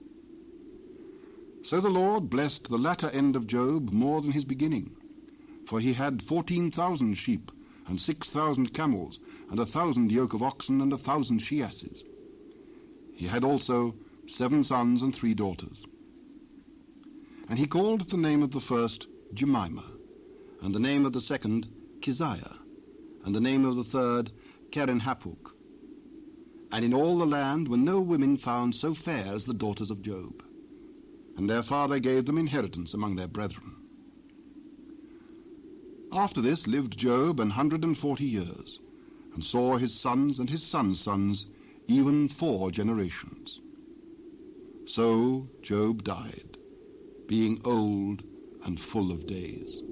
So the Lord blessed the latter end of Job more than his beginning, for he had fourteen thousand sheep, and six thousand camels, and a thousand yoke of oxen, and a thousand she-asses. He had also seven sons and three daughters. And he called the name of the first Jemimah, and the name of the second Keziah, and the name of the third Keren-Hapuk. And in all the land were no women found so fair as the daughters of Job. And their father gave them inheritance among their brethren. After this lived Job an hundred and forty years, and saw his sons and his sons' sons, even four generations. So Job died, being old and full of days.